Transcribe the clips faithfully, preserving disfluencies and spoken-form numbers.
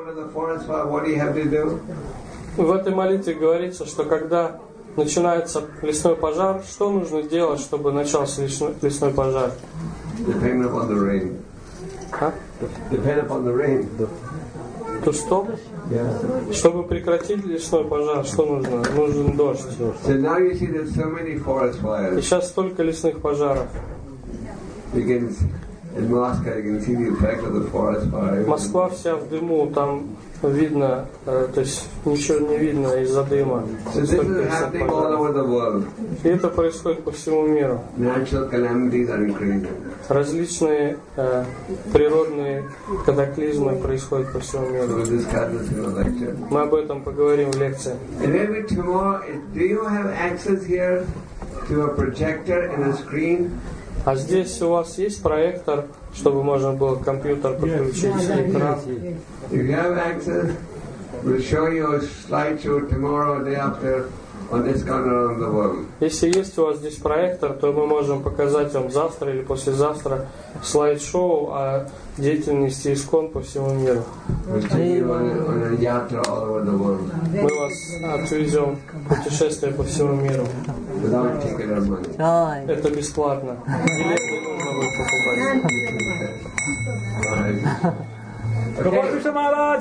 В этой молитве говорится, что когда начинается лесной пожар, что нужно делать, чтобы начался лесной, лесной пожар? Depend upon the rain. А? Depend upon the rain. To stop? Yeah. Чтобы прекратить лесной пожар, что нужно? Нужен дождь. So now you see there's so many forest fires. И сейчас столько лесных пожаров. You can, in Moscow, you can see the effect of the forest fires. Москва вся в дыму, там видно, э, то есть ничего не видно из-за дыма. So this is happening all over the world. И это происходит по всему миру. Natural calamities are increasing. Различные э, природные катаклизмы происходят по всему миру. So this is a lecture. Мы об этом поговорим в лекции. And maybe tomorrow, do you have access here to a projector and a screen? А здесь у вас есть проектор, чтобы можно было компьютер подключить и экран? If you have access, we'll show you a slideshow tomorrow or day after on ISKCON around the world. Если есть у вас здесь проектор, то мы можем показать вам завтра или послезавтра слайд-шоу о деятельности ISKCON по всему миру. We'll take you on a, on a yatra all over the world. Мы вас отвезем в путешествие по всему миру. Without ticket or money. Это бесплатно. Билеты не нужно будет покупать. Okay.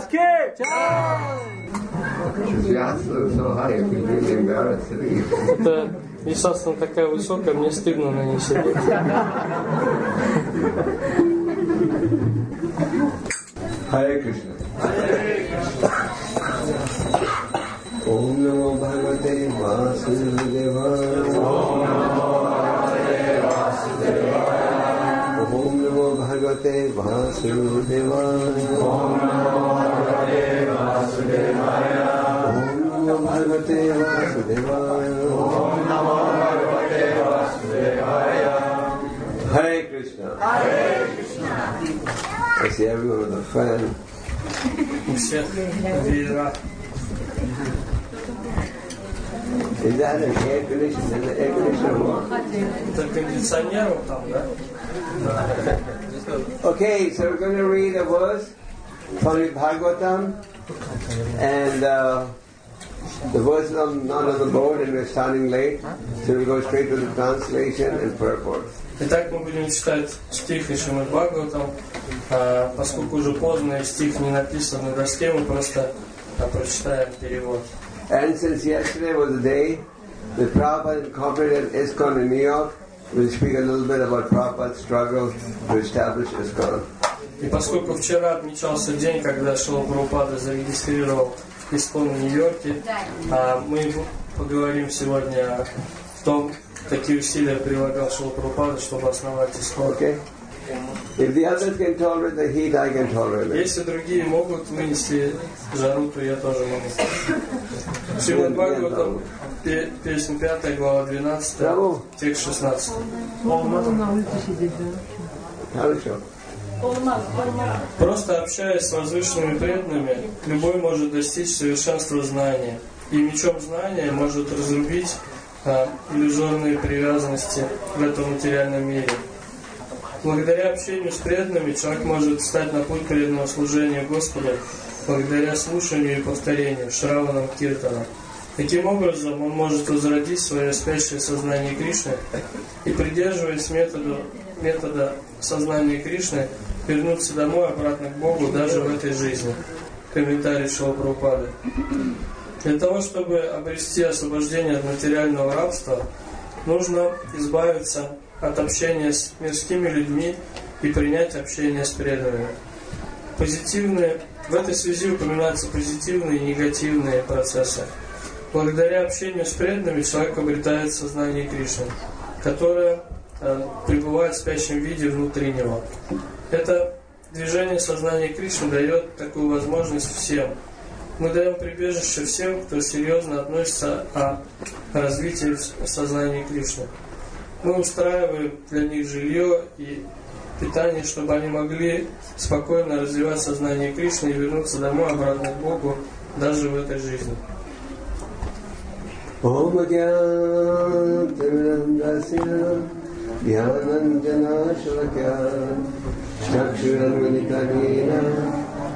So high, you feel really embarrassed sitting. Это Висасана такая высокая, мне стыдно на ней сидеть. Hare Krishna. Om Namo Bhagavate Vasudevaya. Om Namo Bhagavate Vasudevaya. Om Namo Bhagavate Vasudevaya. Om Namo Bhagavate Vasudevaya. Om Namo Bhagavate Vasudevaya. Hare Krishna. Hare Krishna. I see everyone with a fan. Is that an air conditioner? Is the air conditioner on? Это кондиционер там, да? Okay, so we're going to read a verse from the Bhagavatam, and uh, the verse is on, not on the board, and we're starting late, so we'll go straight to the translation and purport. Итак, мы будем читать стих из Шримад Бхагаватам, а, поскольку уже поздно и стих не написан на доске, мы просто а, прочитаем перевод. And since yesterday was the day that Prabhupada incorporated ISKCON in New York, we'll speak a little bit about Prabhupada's struggle to establish ISKCON. И поскольку вчера отмечался день, когда Шрила Прабхупада зарегистрировал ISKCON в Нью-Йорке, а, мы поговорим сегодня о том, какие усилия прилагал Шрила Прабхупада, чтобы основать ISKCON. Okay. If the others can tolerate the heat, I can tolerate it. Если другие могут вынести жару, то я тоже могу. Шримад Бхагаватам, песня пятая, глава двенадцатая, текст шестнадцатый. Хорошо. Просто общаясь с возвышенными преданными, любой может достичь совершенства знания. И мечом знания может разрубить а, иллюзорные привязанности в этом материальном мире. Благодаря общению с преданными человек может встать на путь преданного служения Господу, благодаря слушанию и повторению Шраванам Киртана. Таким образом, он может возродить свое спящее сознание Кришны и, придерживаясь метода, метода сознания Кришны, вернуться домой обратно к Богу даже в этой жизни. Комментарий Шрила Прабхупады. Для того, чтобы обрести освобождение от материального рабства, нужно избавиться от общения с мирскими людьми и принять общение с преданными. Позитивные, в этой связи упоминаются позитивные и негативные процессы. Благодаря общению с преданными человек обретает сознание Кришны, которое э, пребывает в спящем виде внутри него. Это движение сознания Кришны дает такую возможность всем. Мы даем прибежище всем, кто серьезно относится к развитию сознания Кришны. Мы устраиваем для них жилье и питание, чтобы они могли спокойно развивать сознание Кришны и вернуться домой обратно к Богу даже в этой жизни.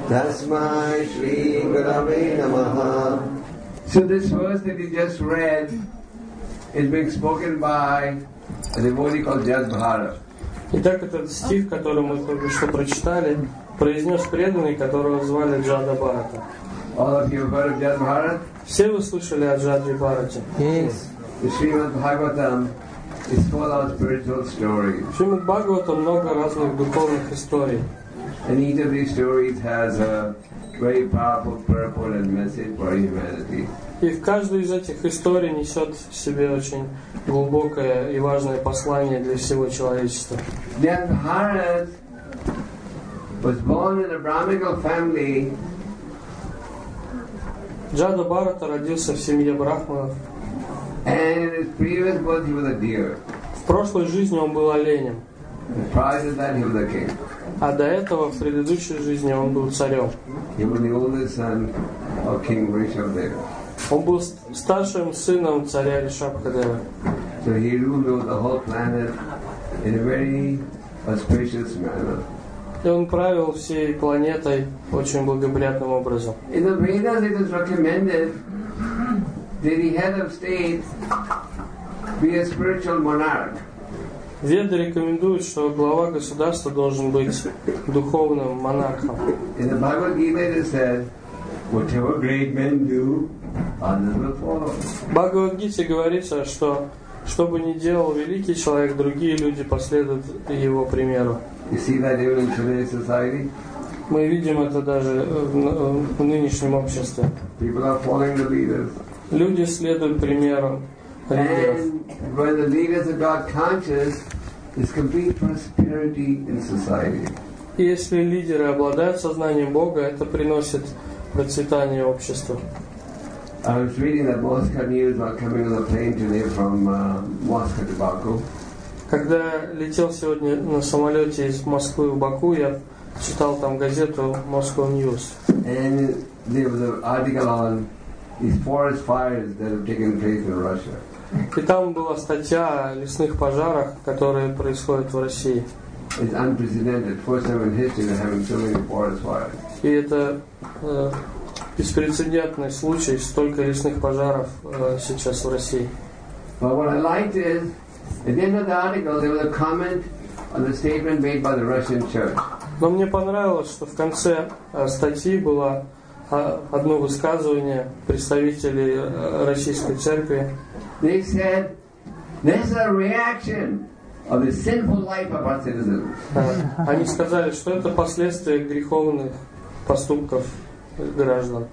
Tasmai Shri Gurave Namaha. So this verse that you just read is being spoken by a devotee called Jad Bharat. Итак, этот стих, который мы только что прочитали, произнес преданный, которого звали Джада Бхарата. All of you have heard of Jad Bharat? Все вы слышали о Джаде Бхарате? Yes. The Srimad Bhagavatam is full of spiritual stories. В Шримад Бхагаватам много разных духовных историй. And each of these stories has a very powerful purport and message for humanity. И в каждой из этих историй несет в себе очень глубокое и важное послание для всего человечества. Jad Bharat was born in a Brahminical family. Джада Бхарата родился в семье брахманов. And in his previous birth he was a deer. В прошлой жизни он был оленем. And prior to that he was a king. А до этого, в предыдущей жизни, он был царем. He was the oldest son of King Rishabdeva. Он был старшим сыном царя Ришабхадева. So he ruled over the whole planet in a very auspicious manner. И он правил всей планетой очень благоприятным образом. In the Vedas it is recommended that the head of state be a spiritual monarch. Веды рекомендуют, что глава государства должен быть духовным монархом. In the Bhagavad Gita it is said, whatever great men do, others will follow. В Бхагавад-гите говорится, что что бы ни делал великий человек, другие люди последуют его примеру. You see that even in today's society? Мы видим это даже в, в нынешнем обществе. People are following the leaders. Люди следуют примеру лидеров. And when the leaders are God conscious, there's complete prosperity in society. И если лидеры обладают сознанием Бога, это приносит процветание обществу. I was reading that Moscow News while coming on the plane today from uh, Moscow to Baku. Когда летел сегодня на самолете из Москвы в Баку, я читал там газету Moscow News. And there was an article on these forest fires that have taken place in Russia. И там была статья о лесных пожарах, которые происходят в России. It's unprecedented. First time in history they're having so many forest fires. И это э, беспрецедентный случай, столько лесных пожаров э, сейчас в России. But what I liked is, at the end of the article there was a comment on the statement made by the Russian church. Но мне понравилось, что в конце э, статьи было э, одно высказывание представителей э, Российской Церкви. They said, there's a reaction of the sinful life of our citizens. Они сказали, что это последствия греховных поступков граждан.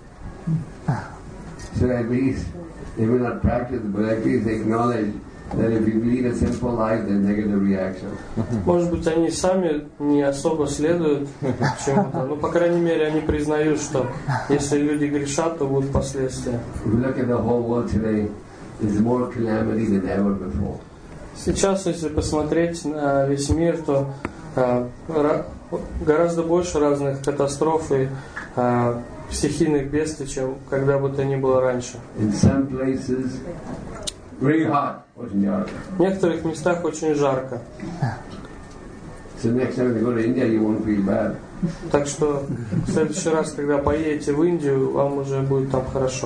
So at least they will not practice, but at least they acknowledge that if you lead a sinful life, there's negative reaction. Может быть, они сами не особо следуют чему-то, но, по крайней мере, они признают, что если люди грешат, то будут последствия. If you look at the whole world today, there's more calamity than ever before. Сейчас, если посмотреть на весь мир, то э, ра, гораздо больше разных катастроф и э, стихийных бедствий, чем когда бы то ни было раньше. In some places, very hot, очень ярко. В некоторых местах очень жарко. So next time you go to India, you won't feel bad. Так что в следующий раз, когда поедете в Индию, вам уже будет там хорошо.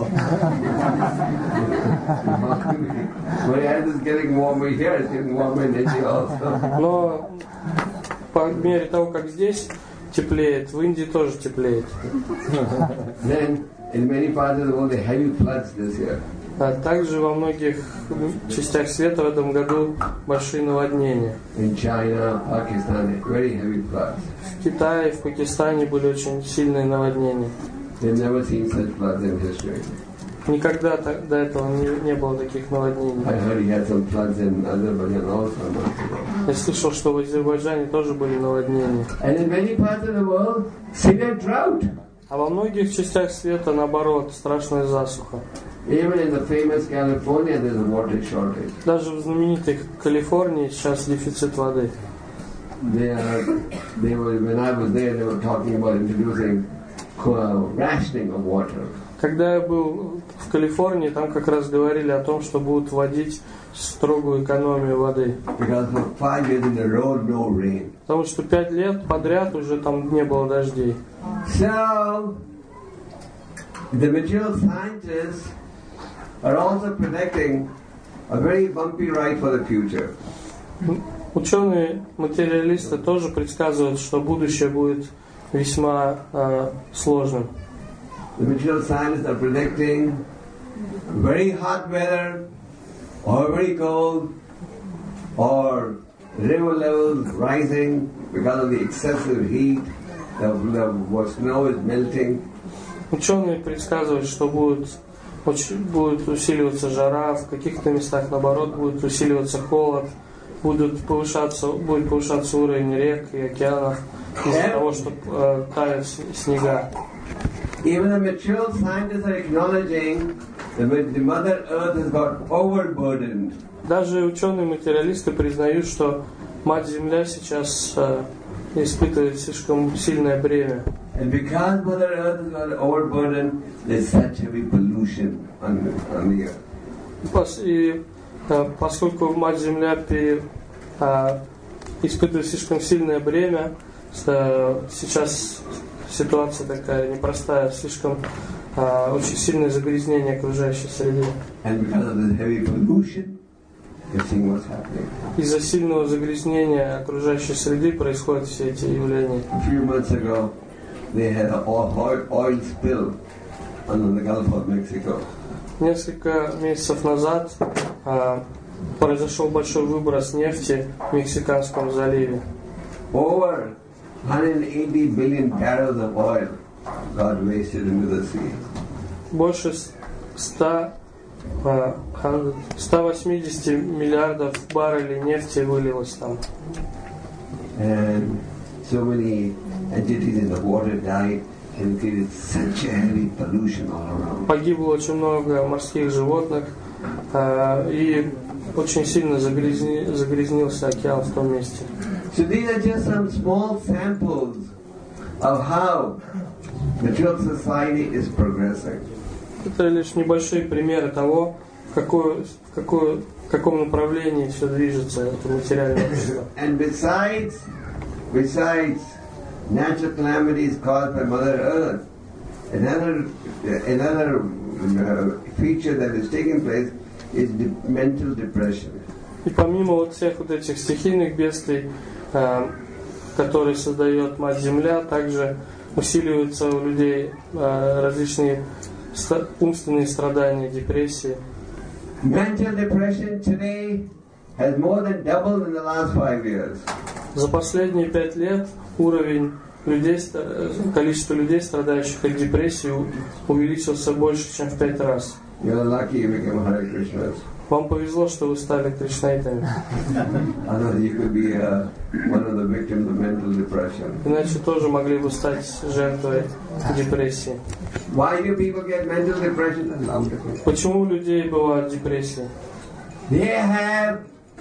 Но по мере того, как здесь теплеет, в Индии тоже теплеет. А также во многих частях света в этом году большие наводнения. In China, Pakistan, very heavy floods. В Китае, в Пакистане были очень сильные наводнения. They've never seen such floods in history. Никогда до этого не, не было таких наводнений. I heard he had some floods in Azerbaijan also. Я слышал, что в Азербайджане тоже были наводнения. And in many parts of the world, severe drought. А во многих частях света, наоборот, страшная засуха. Even in the famous California, there's a water shortage. Даже в знаменитой Калифорнии сейчас дефицит воды. They are, they were, when I was there, they were talking about introducing rationing of water. Когда я был в Калифорнии, там как раз говорили о том, что будут вводить строгую экономию воды. Because for five years in a row, no rain. Потому что пять лет подряд уже там не было дождей. So, the material scientists are also predicting a very bumpy ride for the future. Ученые-материалисты тоже предсказывают, что будущее будет весьма э, сложным. The material scientists are predicting very hot weather, or very cold, or river levels rising because of the excessive heat, the, the snow is melting. Ученые предсказывают, что будет, очень, будет усиливаться жара, в каких-то местах, наоборот, будет усиливаться холод, будут повышаться, будет повышаться уровень рек и океанов из-за того, что э, тают снега. Even the material scientists are acknowledging that the Mother Earth has got overburdened. Даже ученые-материалисты признают, что Мать Земля сейчас э, испытывает слишком сильное бремя. And because Mother Earth has got overburdened, there's such heavy pollution on, on the earth. И э, поскольку Мать Земля пере, э, испытывает слишком сильное бремя, э, сейчас ситуация такая непростая, слишком uh, очень сильное загрязнение окружающей среды. Из-за сильного загрязнения окружающей среды происходят все эти явления. Несколько месяцев назад uh, произошел большой выброс нефти в Мексиканском заливе. Over one hundred eighty billion barrels of oil got wasted into the sea. Больше ста восьмидесяти миллиардов баррелей нефти вылилось там. And so many entities in the water died and created such a heavy pollution all around. Погибло очень много морских животных, и очень сильно загрязни, загрязнился океан в том месте. So these are just some small samples of how material society is progressing. Это лишь небольшие примеры того, в какое, в какое, в каком направлении все движется, это материальное общество. And besides, besides natural calamities caused by Mother Earth, another another uh, feature that is taking place is the mental depression. И помимо вот всех вот этих стихийных бедствий, э, которые создает Мать Земля, также усиливаются у людей э, различные ста- умственные страдания, депрессии. Mental depression today has more than doubled in the last five years. За последние пять лет уровень людей, количество людей, страдающих от депрессии, увеличился больше, чем в пять раз. You're lucky you became Hare Krishnas. Вам повезло, что вы стали кришнаитами. Otherwise you could be uh, one of the victims of mental depression. Иначе тоже могли бы стать жертвой депрессии. Why do people get mental depression? Почему у людей бывают депрессии? They have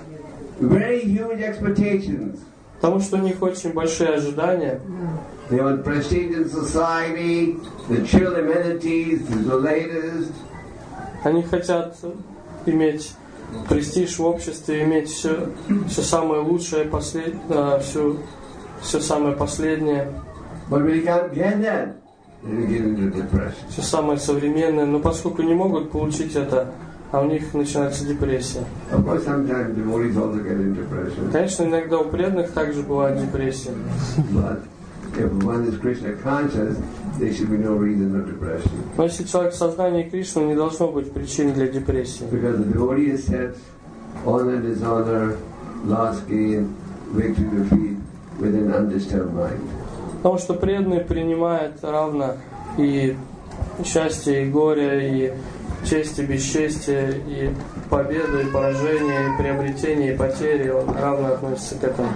very huge expectations. Потому что у них очень большие ожидания. They want prestige in society, the chill amenities, the latest. Они хотят иметь престиж в обществе, иметь все, все самое лучшее, послед, все, все самое последнее. But we can't get that. They get into depression. Все самое современное. Но поскольку не могут получить это, а у них начинается депрессия. Of course, sometimes devotees also get into depression. Конечно, иногда у преданных также бывает депрессия. But if one is Krishna conscious, there should be no reason for depression. Но если человек в сознании Кришны, не должно быть причин для депрессии. Because the devotee is set honor, dishonor, loss, gain, victory, defeat with an undisturbed mind. Потому что преданный принимает равно и счастье, и горе, и честь, и бесчестие, и победу, и поражение, и приобретение, и потери. Он равно относится к этому.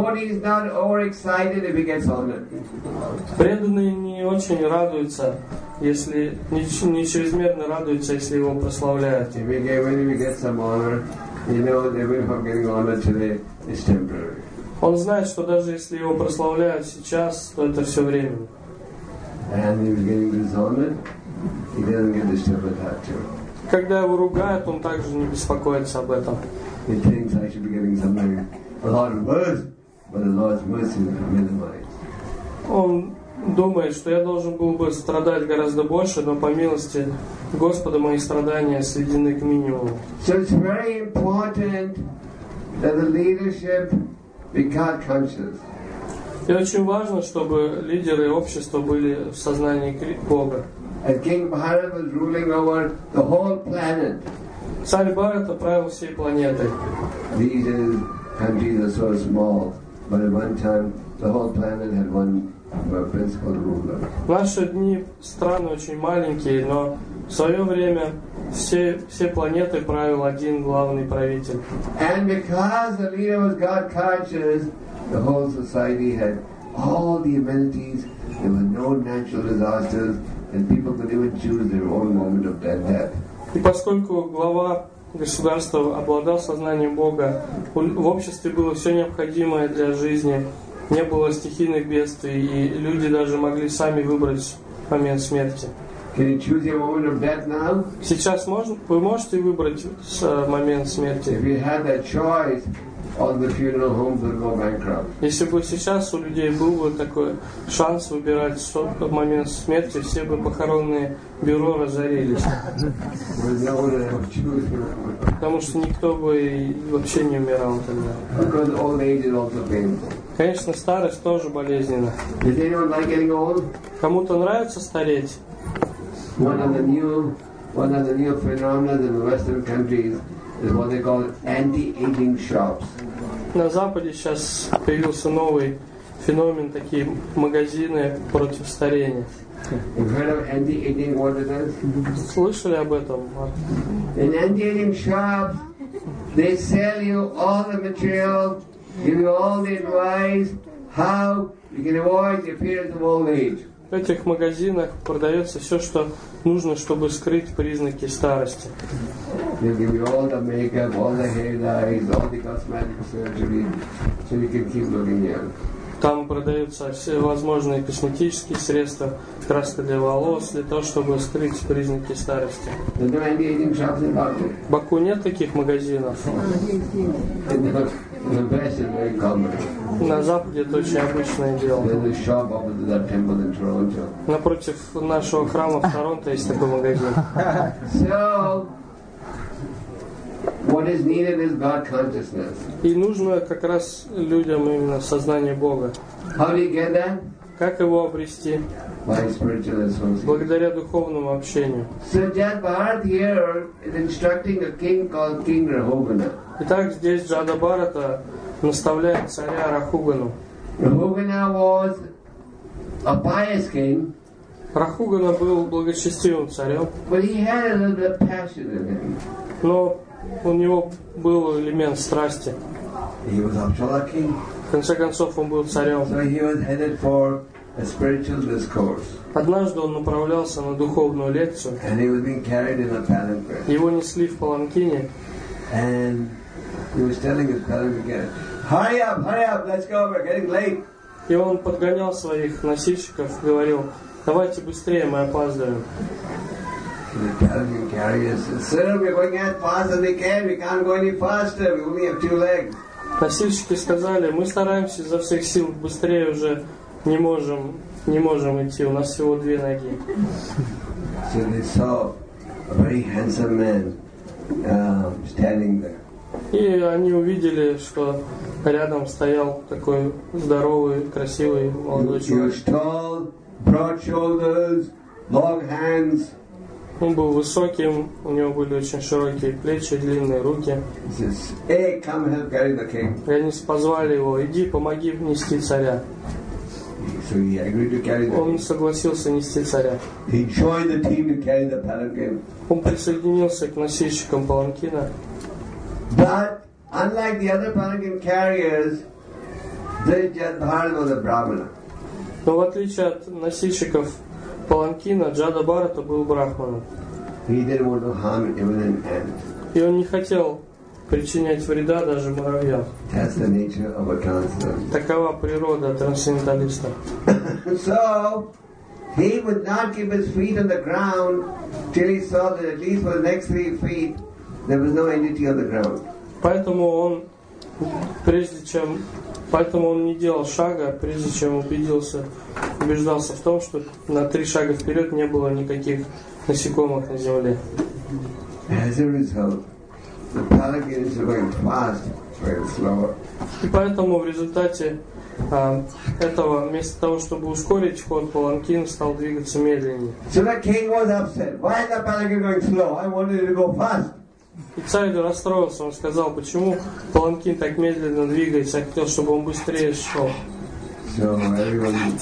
Преданный не очень радуется, если не, не чрезмерно радуется, если его прославляют. Он знает, что даже если его прославляют сейчас, то это все временно. And he was getting dishonored, he doesn't get disturbed with that too. Когда его ругают, он также не беспокоится об этом. He thinks I should be getting something a lot worse, but the Lord's mercy is minimized. Он думает, что я должен был бы страдать гораздо больше, но по милости Господа мои страдания сведены к минимуму. So it's very important that the leadership be God conscious. И очень важно, чтобы лидеры общества были в сознании Бога. As King Bharat was ruling over the whole planet, Царь Бхарата правил всей планетой. these days countries are so small, but at one time the whole planet had one uh, principal ruler. В наши дни страны очень маленькие, но в свое время все, все планеты правил один главный правитель. And because the leader was God conscious, the whole society had all the amenities. There were no natural disasters, and people could even choose their own moment of their death. И поскольку глава государства обладал сознанием Бога, в обществе было все необходимое для жизни, не было стихийных бедствий, и люди даже могли сами выбрать момент смерти. Can you choose your moment of death now? Сейчас можно, вы можете выбрать момент смерти? If you had that choice, all the funeral homes would go bankrupt. Если бы сейчас у людей был бы такой шанс выбирать в момент смерти, все бы похоронные бюро разорились. Потому что никто бы и вообще не умирал тогда. Because old age is also painful. Конечно, старость тоже болезненна. Does anyone like getting old? Кому-то нравится стареть? One of the new, one of the new phenomena in the Western countries is what they call anti-aging shops. На Западе сейчас появился новый феномен, такие магазины против старения. You've heard of anti-aging, what it is? Слышали об этом? In anti-aging shops, they sell you all the material, give you all the advice, how you can avoid the appearance of old age. В этих магазинах продается все, что нужно, чтобы скрыть признаки старости. They give you all the makeup, all the hair dyes, all the cosmetic surgery, so you can keep looking young. Там продаются все возможные косметические средства, краска для волос, для того, чтобы скрыть признаки старости. There's no anti-aging shops in Baku. В Баку нет таких магазинов. In the, in the West, it's very common. На Западе это очень обычное дело. There's a shop opposite that temple in Toronto. Напротив нашего храма в Торонто есть такой магазин. So, what is needed is God consciousness. И нужно как раз людям именно сознание Бога. How do you get that? Как его обрести? By spiritual association. Благодаря духовному общению. So Jad Bharat here is instructing a king called King Rahugana. Итак, здесь Джада Бхарата наставляет царя Рахугану. Rahugana was a pious king, Рахугана был благочестивым царем, but he had a little bit of passion in him. но у него был элемент страсти. He was Apshala king, В конце концов, он был царем. so he was headed for a spiritual discourse, Однажды он направлялся на духовную лекцию. and he was being carried in a palanquin. Его несли в паланкине, And he was telling his palanquin, hurry up, hurry up, let's go, we're getting late. и он подгонял своих носильщиков, говорил: давайте быстрее, мы опаздываем. The palanquin carrier said, sir, we're going as fast as we can, we can't go any faster, we only have two legs. Носильщики сказали: мы стараемся изо всех сил, быстрее уже не можем, не можем идти, у нас всего две ноги. So they saw a very handsome man um, standing there. И они увидели, что рядом стоял такой здоровый, красивый молодой He человек. was tall, broad shoulders, long hands. Он был высоким, у него были очень широкие плечи, длинные руки. He says, hey, come help carry the king. И они позвали его: иди, помоги нести царя. So he agreed to carry the Он king. согласился нести царя. He joined the team to carry the palanquin. Он присоединился к носильщикам паланкина. But unlike the other palanquin carriers, this Jad Bharat was a Brahmana. Но в отличие от носильщиков паланкина, Джада Бхарата был брахманом. He didn't want to harm even an ant. И он не хотел причинять вреда даже муравьям. That's the nature of a transcendental. Такова природа трансценденталиста. So, he would not keep his feet on the ground till he saw that at least for the next three feet there was no entity on the ground. Поэтому он, прежде чем, поэтому он не делал шага, прежде чем убедился, убеждался в том, что на три шага вперед не было никаких насекомых на земле. As a result, the palanquins were going fast, very slower. И поэтому в результате а, этого, вместо того, чтобы ускорить ход, паланкин стал двигаться медленнее. So the king was upset. Why is the palanquin going slow? I wanted it to go fast. И царь расстроился, он сказал, почему паланкин так медленно двигается, я хотел, чтобы он быстрее шел. So everyone,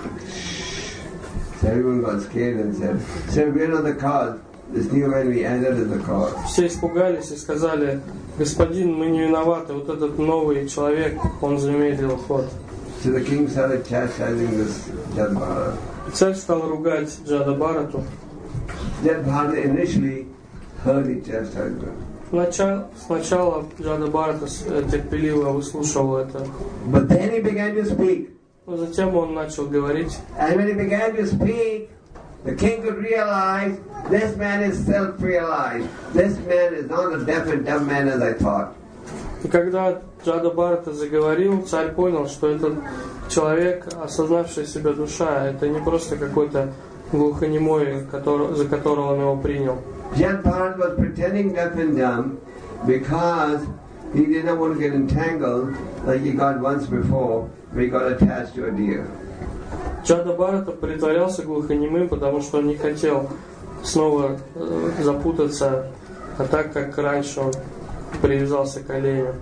so everyone got scared and said, "Sir, we're not the cause. This new man we added is the cause." Все испугались и сказали, господин, мы не виноваты, вот этот новый человек, он замедлил ход. So the king started chastising this Jadabharata. И царь стал ругать Джадабарату. Jadabharata initially heard the chastisement. Начало, сначала Джадабарата терпеливо выслушивал это. But then he began to speak. Но затем он начал говорить. And when he began to speak, the king could realize this man is self-realized. This man is not a deaf and dumb man as I thought. И когда Джадабарата заговорил, царь понял, что этот человек, осознавший себя душа, это не просто какой-то глухонемой, который, за которого он его принял. Jadabharata was pretending deaf and dumb because he didn't want to get entangled like he got once before when he got attached to a deer. Джадабарата притворялся глухонемым, потому что он не хотел снова э, запутаться, а так как раньше он привязался к оленю.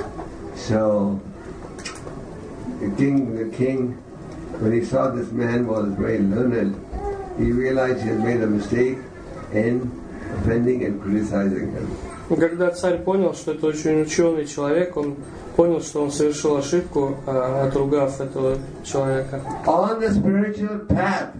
So the king, the king, when he saw this man was very learned, he realized he had made a mistake in offending and criticizing him. И когда царь понял, что это очень ученый человек, он понял, что он совершил ошибку, отругав этого человека. On the spiritual path,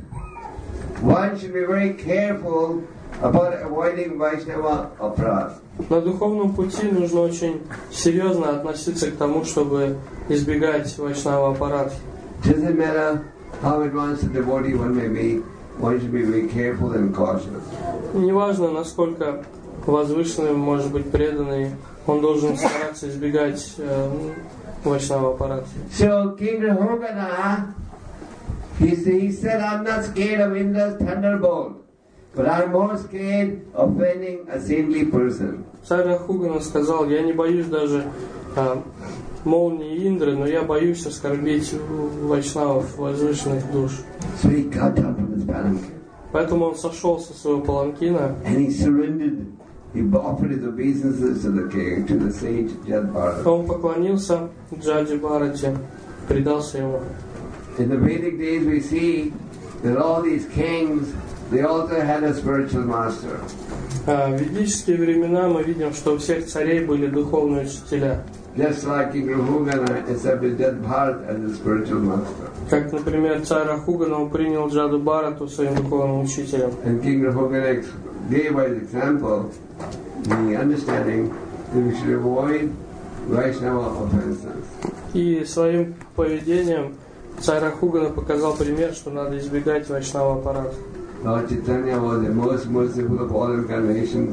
one should be very careful about avoiding Vaishnava aparadha. На духовном пути нужно очень серьезно относиться к тому, чтобы избегать вайшнава аппарата. Doesn't matter how advanced a devotee one may be, one should be very careful and cautious. Неважно, насколько возвышенным может быть преданный, он должен стараться избегать э, вайшнава аппарата. So King Rahugana, he, he said, I'm not scared of Indra's thunderbolt, but I'm more scared of offending a saintly person. Царь Рахугана сказал, я не боюсь даже э, молнии Индры, но я боюсь оскорбить вайшнавов, возвышенных душ. So he got down from his palanquin. Поэтому он сошел со своего паланкина. And he surrendered. He offered his obeisances to the king, to the sage Jadabharata. Он поклонился Джадабарате, предался ему. In the Vedic days we see that all these kings, they also had a spiritual master. В ведические времена мы видим, что у всех царей были духовные учителя. Just like King Rahugana accepted Jadabharata as a spiritual master. Как, например, царь Рахугана принял Джадабарату своим духовным учителем. And King Rahugana gave by his example the understanding that we should avoid Vaishnava offenses. И своим поведением царь Рахугана показал пример, что надо избегать вайшнава аппарата. Lord Chaitanya was the most merciful of all incarnations.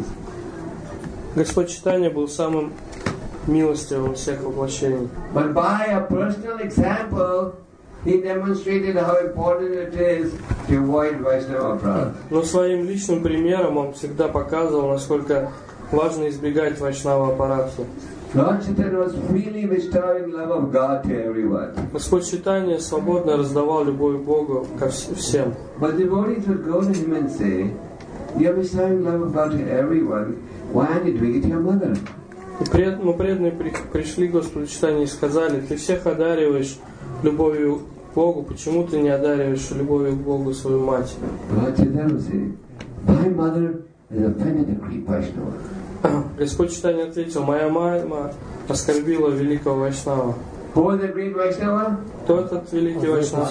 Господь Чайтанья был самым милостивым всех воплощений. But by a personal example, he demonstrated how important it is to avoid Vaishnava aparadha. Но своим личным примером он всегда показывал, насколько важно избегать вайшнава аппарата. Lord Chaitanya was freely bestowing love of God to everyone. Господь Чайтанья свободно раздавал любовь к Богу ко всем. But devotees would go to him and say, "You are bestowing love of God to everyone. Why aren't you doing it to your mother?" И пред, ну, преданные при, пришли к Господу Чайтанье и сказали, ты всех одариваешь любовью к Богу, почему ты не одариваешь любовью к Богу свою мать? Lord Chaitanya would say, "My mother has offended the great Vaishnava." Господь Чайтанья ответил, моя мама оскорбила великого вайшнава. Who was the great Vaishnava? Кто этот великий вайшнав?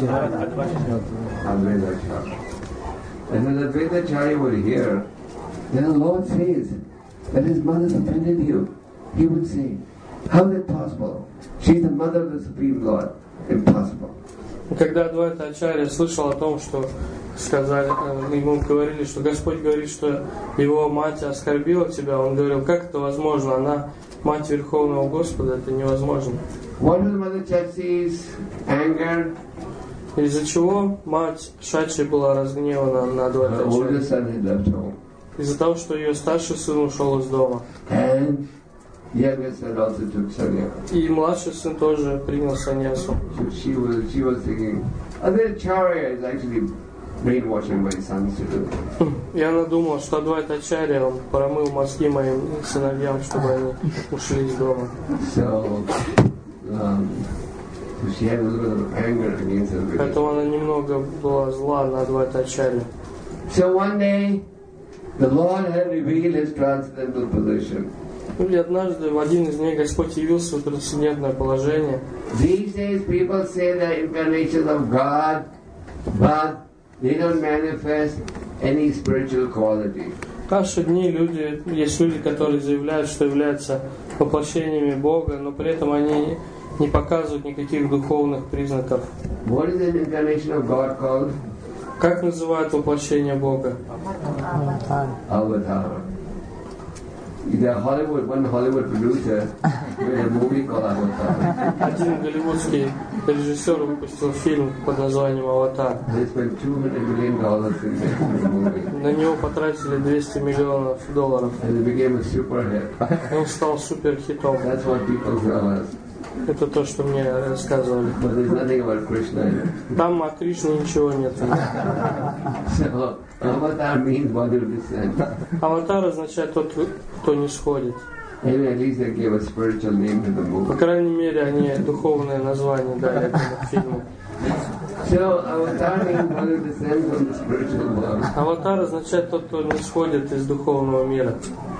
Advaitacharya. And when Advaitacharya would hear, then the Lord says that his mother offended you. He would say, how is it possible? She is the mother of the Supreme Lord. Impossible. Когда Адвайта Ачарья слышал о том, что сказали, ему говорили, что Господь говорит, что его мать оскорбила тебя. Он говорил, как это возможно? Она мать Верховного Господа, это невозможно. What was Mother Chachi's anger? Из-за чего мать Шачи была разгневана на Her older Адвайтачарьи? son had left home. Из-за того, что ее старший сын ушел из дома. And younger son also took sannyas. И младший сын тоже принял саньясу. So she was she was thinking, Advaitacharya is actually brainwashing my sons to do. И она думала, что Адвайтачарья, он промыл мозги моим сыновьям, чтобы они ушли из дома. So, um, so she had a little bit of anger against him. Поэтому она немного была зла на Адвайтачарью. So one day, the Lord had revealed His transcendental position. И однажды в один из дней Господь явился в трансцендентное положение. These days, people say they're incarnations of God, but they don't manifest any spiritual quality. В наши дни люди, есть люди, которые заявляют, что являются воплощениями Бога, но при этом они не показывают никаких духовных признаков. What is an incarnation of God called? Как называют воплощение Бога? Avatar. The Hollywood, one Hollywood producer made a movie called Avatar. Один голливудский режиссер выпустил фильм под названием «Аватар». They spent two hundred million dollars in making the movie. На него потратили двести миллионов долларов. And it became a super hit. И он стал суперхитом. That's what people tell us. Это то, что мне рассказывали. But there's nothing about Krishna in it. Там о Кришне ничего нет. So, Avatar means one who descends. Аватар означает тот, кто не сходит. Anyway, at least they gave a spiritual name to the По movie. крайней мере, они духовное название дали этому фильму. So, Avatar means one who descends from the spiritual world. Аватар означает тот, кто не сходит из духовного мира.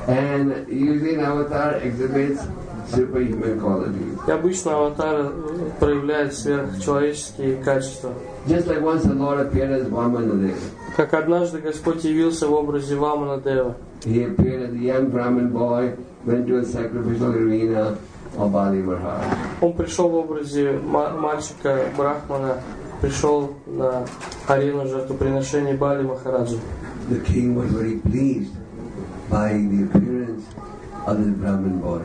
And usually an avatar exhibits superhuman qualities. И обычно аватар проявляет сверхчеловеческие качества. Just like once the Lord appeared as Vamanadeva. Как однажды Господь явился в образе Ваманадева. He appeared as a young Brahmin boy, went to a sacrificial arena of Bali Maharaj. Он пришел в образе мальчика Брахмана, пришел на арену жертвоприношений Бали Махараджа. The king was very pleased by the appearance of this Brahmin boy.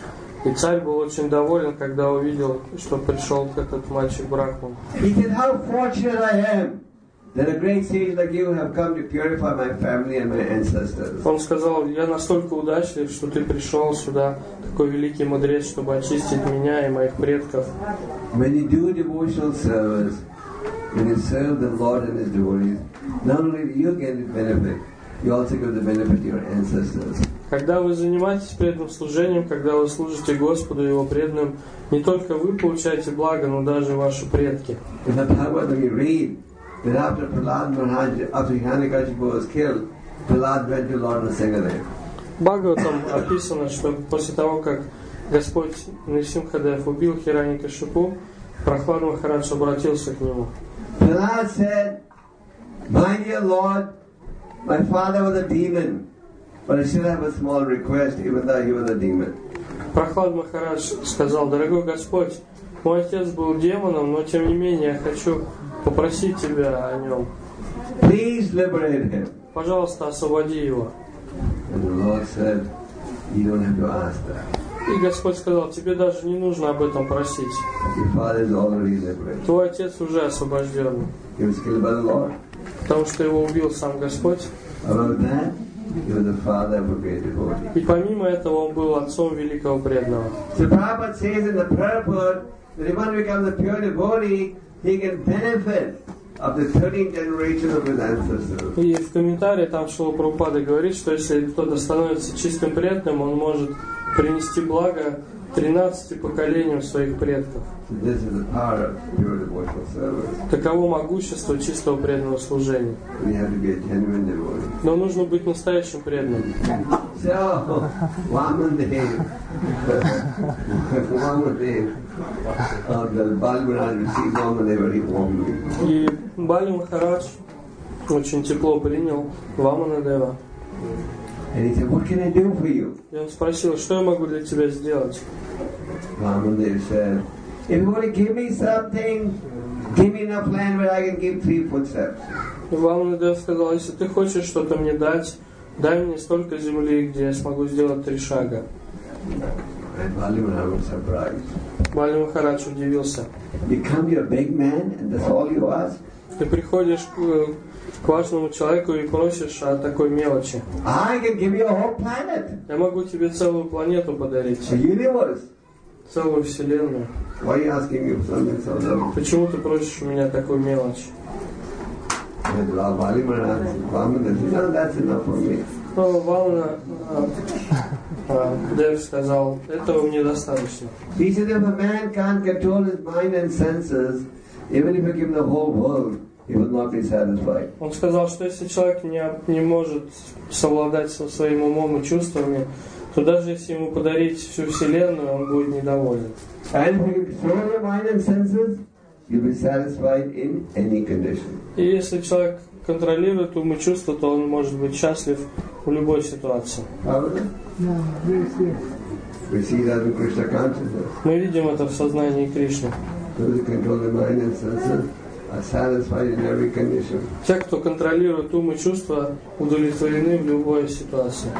И царь был очень доволен, когда увидел, что пришел этот мальчик Брахман. He said, "How fortunate I am that a great sage like you have come to purify my family and my ancestors." Он сказал, я настолько удачлив, что ты пришел сюда, такой великий мудрец, чтобы очистить меня и моих предков. When you do devotional service, when you serve the Lord and His devotees, not only do you get the benefit, you also give the benefit to your ancestors. Когда вы занимаетесь преданным служением, когда вы служите Господу и Его преданным, не только вы получаете благо, но даже ваши предки. In the Bhagavatam we read that after Prahlad Maharaj, after Hiranyakashipu was killed, Prahlad went to Lord Nrsimhadev. В Бхагаватам описано, что после того, как Господь Нрсимхадев убил Хираньякашипу, Прахлад Махарадж обратился к нему. Prahlad said, "My dear Lord, my father was a demon, but I still have a small request, even though he was a demon." Прахлад Махарадж сказал, дорогой Господь, мой отец был демоном, но тем не менее я хочу попросить тебя о нем. Please liberate him. Пожалуйста, освободи его. And the Lord said, "You don't have to ask that. И Господь сказал, тебе даже не нужно об этом просить. Your father is already liberated. Твой отец уже освобожден, He was killed by the Lord. потому что его убил сам Господь. About that, he was the father of a great devotee." И помимо этого он был отцом великого преданного. So Prabhupada says in the purport that if one becomes a pure devotee, he can benefit of the thirteenth generation of his ancestors. И в комментарии там Шрила Прабхупада говорит, что если кто-то становится чистым преданным, он может принести благо тринадцати поколениям своих предков. So this is the power of pure devotional service. Таково могущество чистого преданного служения. We have to be a genuine devotee. Но нужно быть настоящим преданным. So, Vamandev, Vamandev, uh, the Bali Maharaj received Vamandev very warmly. И Бали Махарадж очень тепло принял Ваманадева. And he said, "What can I do for you?" И он спросил, что я могу для тебя сделать? Vamandev said, "If you want to give me something, give me enough land where I can give three footsteps." И Ваманадев сказал, если ты хочешь что-то мне дать, дай мне столько земли, где я смогу сделать три шага. And Bali Maharaj was surprised. Бали Махарадж удивился. You come to a big man and that's all you ask? Ты приходишь к, к важному человеку и просишь о такой мелочи. I can give you a whole planet. Я могу тебе целую планету подарить. A universe. Целую вселенную. Why are you asking me for something so little? Почему ты просишь у меня такую мелочь? And Bali Maharaj, Vamana, no, that's enough for me. Но Вамана Дев сказал, этого мне достаточно. He said, if a man can't control his mind and senses, even if you give him the whole world, he will not be satisfied. Он сказал, что если человек не, не может совладать со своим умом и чувствами, то даже если ему подарить всю вселенную, он будет недоволен. And if you control your mind and senses, you'll be satisfied in any condition. И если человек контролирует ум и чувства, то он может быть счастлив в любой ситуации. We see that in Krishna consciousness. Мы видим это в сознании Кришны. Those who control the mind and senses are satisfied in every condition. Те, кто контролирует ум и чувства, удовлетворены в любой ситуации.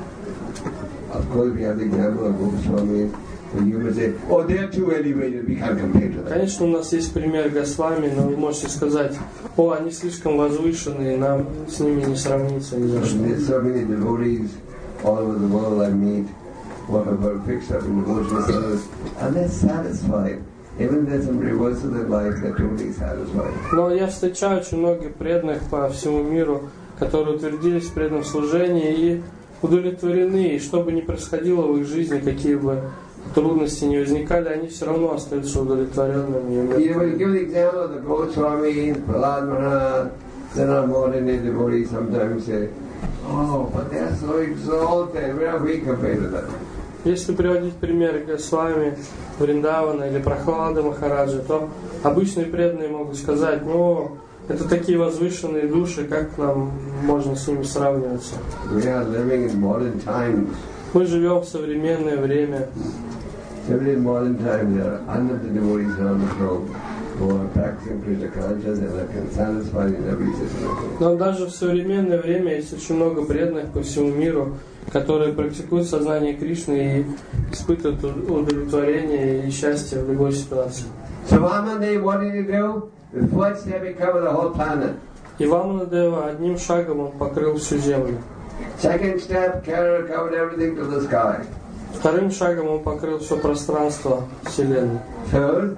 Of course, we have the example of Goswami. And you may say, oh, they are too elevated, we can't compare to them. Конечно, у нас есть пример Госвами, но вы можете сказать, о, они слишком возвышенные, нам с ними не сравниться ни за что. There's so many devotees all over the world I meet who are fixed up in devotional service, and they're satisfied. Even there's some reverse of their life, they're totally satisfied. Но я встречаю очень многих преданных по всему миру, которые утвердились в преданном служении и удовлетворены, и что бы ни происходило в их жизни, какие бы трудности не возникали, они все равно остаются удовлетворенными. You know, you give the example of the Goswami, Prahlad Maharaj, then our modern day devotees sometimes say, oh, but they're so exalted, where are we compared to them? Если приводить примеры Госвами, Вриндавана или Прахлада Махараджа, то обычные преданные могут сказать, ну, это такие возвышенные души, как нам можно с ними сравниваться? We are living in modern times. Мы живем в современное время. Even in modern times, there are hundreds of devotees around the globe who are practicing Krishna consciousness and are satisfied in every situation. Но даже в современное время есть очень много преданных по всему миру, которые практикуют сознание Кришны и испытывают удовлетворение и счастье в любой ситуации. So Vamana, what did he do? The first step, he covered the whole planet. И Ваманадева одним шагом он покрыл всю землю. Second step, covered everything to the sky. Вторым шагом он покрыл все пространство Вселенной. Third,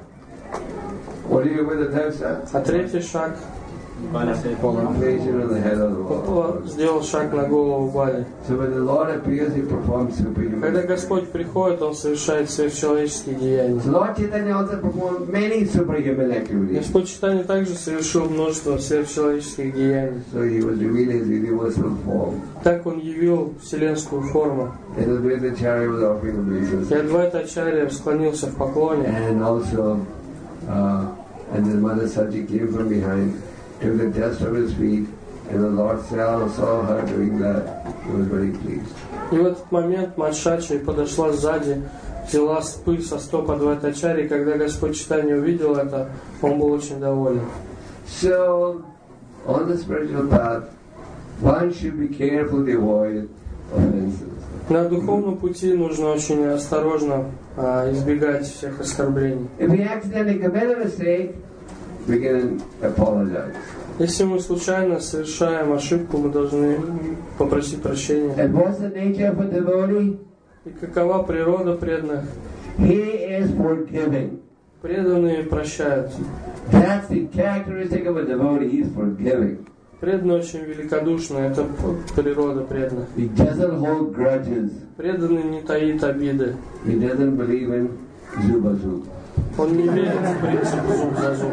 what do you do with the third step? А третий шаг Place it on the head of the Lord. сделал шаг на голову Бали. So when the Lord appears, he performs superhuman. Когда Господь приходит, он совершает сверхчеловеческие деяния. So Lord Chaitanya also performed many superhuman activities. Господь Чайтанья также совершил множество сверхчеловеческих деяний. So he was revealing his universal form. Так он явил вселенскую форму. And the Acharya was offering obeisance. И Адвайта Ачарья склонился в поклоне. And also, uh, and then Mother Saji came from behind, took the dust of his feet, and the Lord saw her doing that. He was very pleased. И в этот момент Мадшачи подошла сзади, взяла пыль со стоп Адвайта Ачарьи. Когда Господь Чайтанья увидел это, он был очень доволен. So, on the spiritual path, one should be careful to avoid offenses. На духовном пути нужно очень осторожно а, избегать всех оскорблений. If we accidentally commit a mistake, we can apologize. Если мы случайно совершаем ошибку, мы должны попросить прощения. And what's the nature of a devotee? И какова природа преданных? He is forgiving. Преданные прощают. That's the characteristic of a devotee. He is forgiving. Преданные очень великодушны, это природа преданных. He doesn't hold grudges. Преданный не таит обиды. He doesn't believe in zuba-zub. Он не верит в принцип зуб за зуб.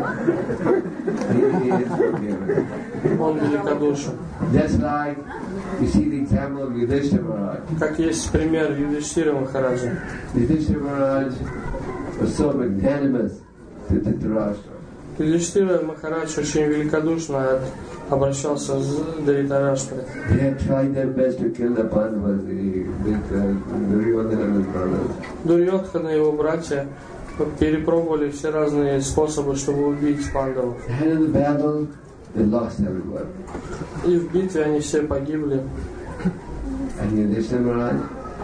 He is forgiving. Он великодушен. Just like you see the example of Yudhishthira Maharaj. Как есть пример Юдхиштира Махараджа. Yudhishthira Maharaj was so magnanimous to Dhritarashtra. Юдхиштира Махарадж очень великодушно обращался с Дhrитараштрой. They had tried their best to kill the Pandavas, the, the, the Duryodhana and his brothers. Дурьодхана и его братья перепробовали все разные способы, чтобы убить пандавов. And in the battle, they lost everyone. И в битве они все погибли. And Yudhishthira Maharaj,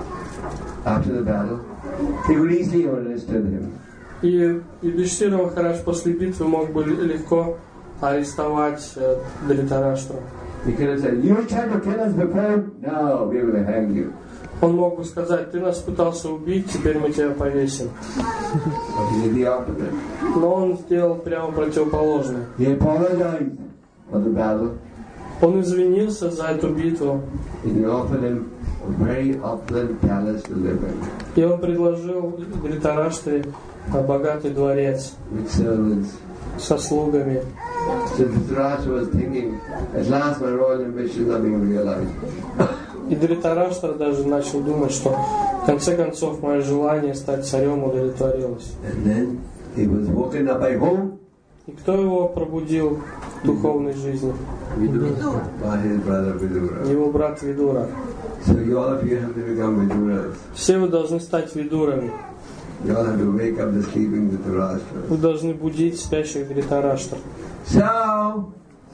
after the battle, he could easily have arrested him. И Юдхиштира Махарадж после битвы мог бы легко арестовать э, Дритараштра. He could have said, "You tried to kill us before? No, we will hang you." Он мог бы сказать: ты нас пытался убить, теперь мы тебя повесим. But he did the opposite. Но он сделал прямо противоположное. He apologized for the battle. Он извинился за эту битву. And he offered him a very opulent palace to live in. И он предложил Дритараштре богатый дворец With servants. со слугами. So Dhritarashtra was thinking, at last my royal ambitions are being realized. И Дритараштра даже начал думать, что в конце концов мое желание стать царем удовлетворилось. And then he was woken up by whom? И кто его пробудил в духовной жизни? Vidura. By his brother Vidura. Его брат Видура. So you all of you have to become Viduras. Все вы должны стать Видурами. You all have to wake up the sleeping Dhritarashtra. Вы должны будить спящих Дритараштр. So,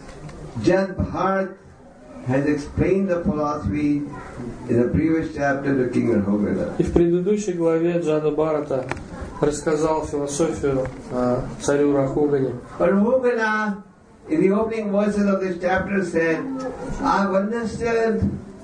Jad Bharat has explained the philosophy in the previous chapter to King Rahugana. И в предыдущей главе Джада Бхарата рассказал философию э, царю Рахугане. But Rahugana, in the opening verses of this chapter, said, I've understood,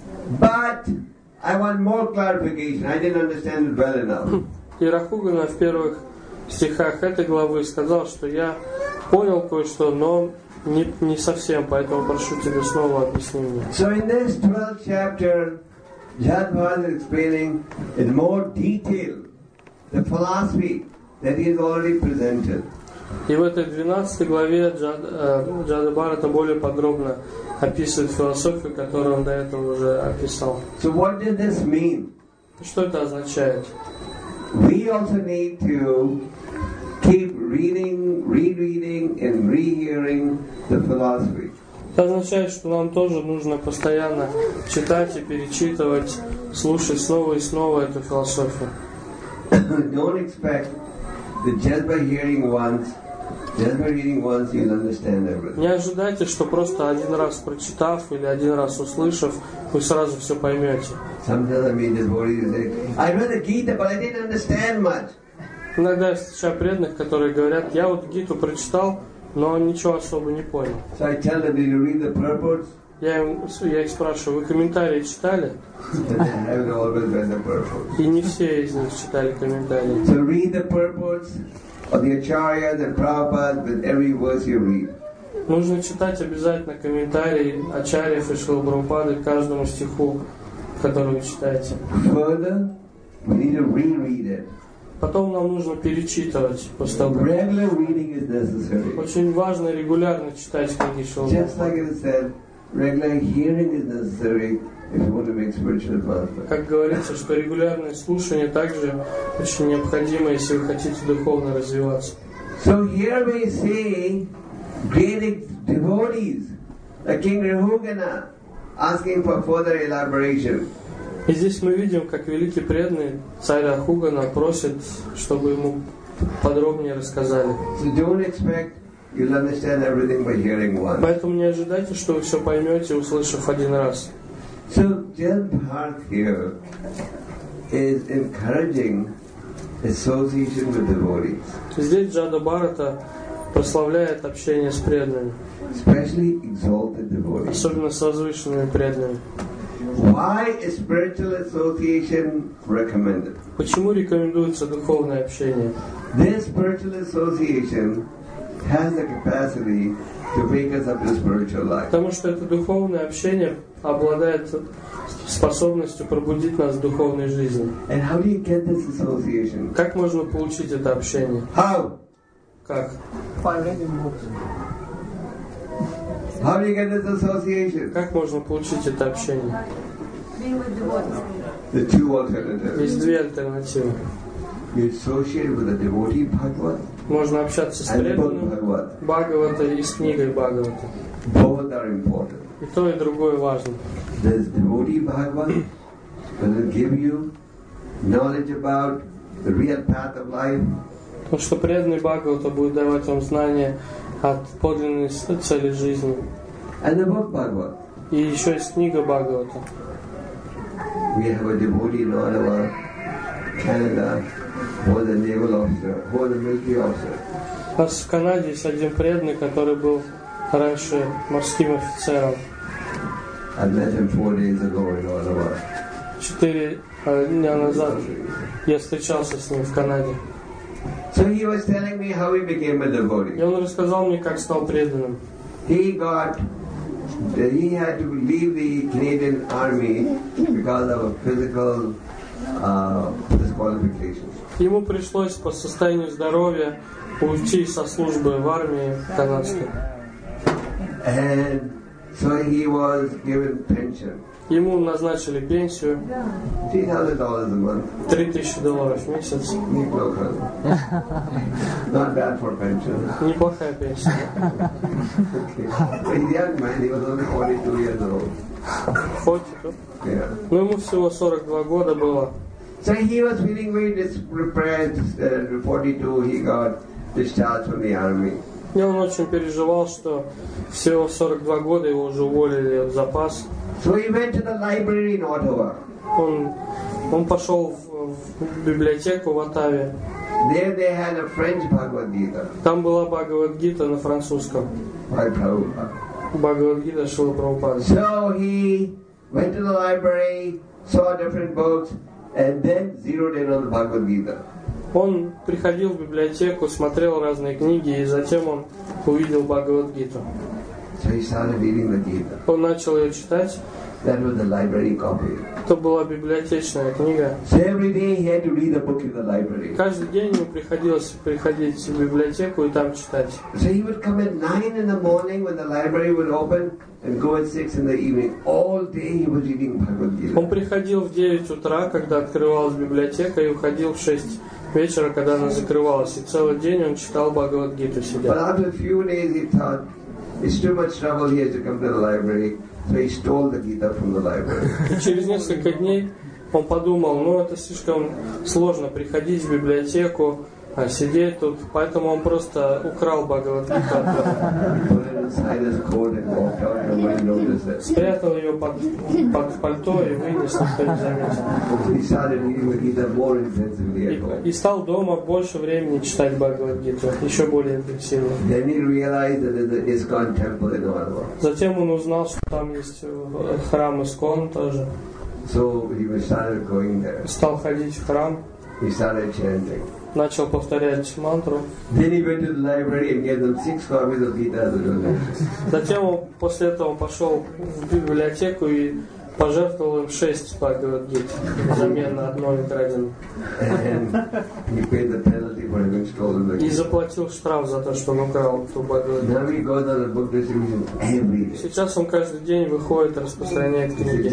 but I want more clarification. I didn't understand it well enough. И Рахугана в первых стихах этой главы сказал, что я понял кое-что, но не, не совсем, поэтому прошу тебя снова объясни мне. So in this twelfth chapter, Jad Bharat is explaining in more detail the philosophy that he has already presented. И в этой двенадцатой главе Джад, э, Джада Бхарата более подробно описывает философию, которую он до этого уже описал. So what does this mean? Что это означает? We also need to keep reading, rereading and rehearing the philosophy. Это означает, что нам тоже нужно постоянно читать и перечитывать, слушать снова и снова эту философию. Don't expect that just by hearing once, just by reading once, you'll understand everything. Не ожидайте, что просто один раз прочитав или один раз услышав, вы сразу все поймете. Sometimes I meet devotees who say, I read the Gita, but I didn't understand much. Иногда я встречаю преданных, которые говорят: я вот Гиту прочитал, но ничего особо не понял. So I tell them, did you read the purports? Я, им, я их спрашиваю: вы комментарии читали? And they haven't always read the purports. И не все из них читали комментарии. So read the purports of the Acharyas and Prabhupada with every verse you read. Нужно читать обязательно комментарии Ачарьев и Шрила Прабхупады к каждому стиху, который вы читаете. Further, we need to reread it. Потом нам нужно перечитывать после того, как... Regular reading is necessary. Очень важно регулярно читать книги Шрила Just like Прабхупады. it is said, regular hearing is necessary if you want to make spiritual advancement. Как говорится, что регулярное слушание также очень необходимо, если вы хотите духовно развиваться. So here we see great devotees, like King Rahugana, asking for further elaboration. И здесь мы видим, как великий преданный царь Рахугана просит, чтобы ему подробнее рассказали. So don't expect you'll understand everything by hearing once. Поэтому не ожидайте, что вы все поймете, услышав один раз. So Jad Bharat here is encouraging association with devotees, Здесь Джада Бхарата прославляет общение с преданными, especially exalted devotees. особенно с возвышенными преданными. Why is spiritual association recommended? Почему рекомендуется духовное общение? This spiritual association has the capacity to wake us up to spiritual life. Потому что это духовное общение обладает способностью пробудить нас в духовной жизни. And how do you get this association? Как можно получить это общение? How? Как? How do you get this association? Как можно получить это общение? The two alternatives. Есть две альтернативы. You associate with a devotee Bhagavad Можно общаться с and the book преданным Bhagavad. Бхагавата и с книгой Бхагавата. Both are important. И то, и другое важно. There's devotee Bhagavad will give you knowledge about the real path of life. Потому что преданный Бхагавата будет давать вам знания от подлинной цели жизни. And the book Bhagavad. И еще есть книга Бхагавата. We have a devotee in Ottawa, Canada, who was a naval officer, who was a military officer. У нас в Канаде есть один преданный, который был раньше морским офицером. I met him four days ago in Ottawa. Четыре э, дня назад я встречался с ним в Канаде. So he was telling me how he became a devotee. И он рассказал мне, как стал преданным. He got, he had to leave the Canadian Army because of a physical uh, disqualification. Ему пришлось по состоянию здоровья уйти со службы в армии канадской. And so he was given pension. Ему назначили пенсию three thousand dollars a month. три тысячи долларов в месяц. Not bad for pension. Неплохая пенсия. Okay. He's a young man, he was only forty-two years old. Фотику. Yeah. Но ему всего сорок два года было. So he was feeling very depressed. At forty-two, he got discharged from the army. И он очень переживал, что всего в сорок два года его уже уволили в запас. So he went to the library in Ottawa. Он, он пошел в, в библиотеку в Оттаве. There they had a French Bhagavad Gita. Там была Бхагавад-гита на французском. By Prabhupada. Бхагавад-гита Шрила Прабхупады. So he went to the library, saw different books, and then zeroed in on the Bhagavad Gita. Он приходил в библиотеку, смотрел разные книги, и затем он увидел Бхагавад-гиту. So he started reading the Gita. Он начал ее читать. That was the library copy. Это была библиотечная книга. So every day he had to read a book in the library. Каждый день ему приходилось приходить в библиотеку и там читать. So he would come at nine in the morning when the library would open and go at six in the evening. All day he was reading Bhagavad Gita. Он приходил в девять утра, когда открывалась библиотека, и уходил в шесть вечера, когда она закрывалась. И целый день он читал Бхагавад-гиту, сидя. But after a few days he thought, it's too much trouble, he has to come to the library. So he stole the Gita from the library. И через несколько дней он подумал, ну это слишком сложно приходить в библиотеку, а сидеть тут, поэтому он просто украл Бхагавад-гиту оттуда. Спрятал ее под, под пальто и вынес, никто не заметил. И, и стал дома больше времени читать Бхагавад-гиту, еще более интенсивно. Затем он узнал, что там есть храм Искон тоже. So he started going there. Стал ходить в храм. He started chanting. Начал повторять мантру. Then he went to the library and gave them six copies of Gita as a donation. Затем он, после этого он пошел в библиотеку и пожертвовал им шесть Бхагавад-гит взамен на одной украденной. И заплатил штраф за то, что он украл ту Бхагавад-гиту. Сейчас он каждый день выходит и распространяет книги.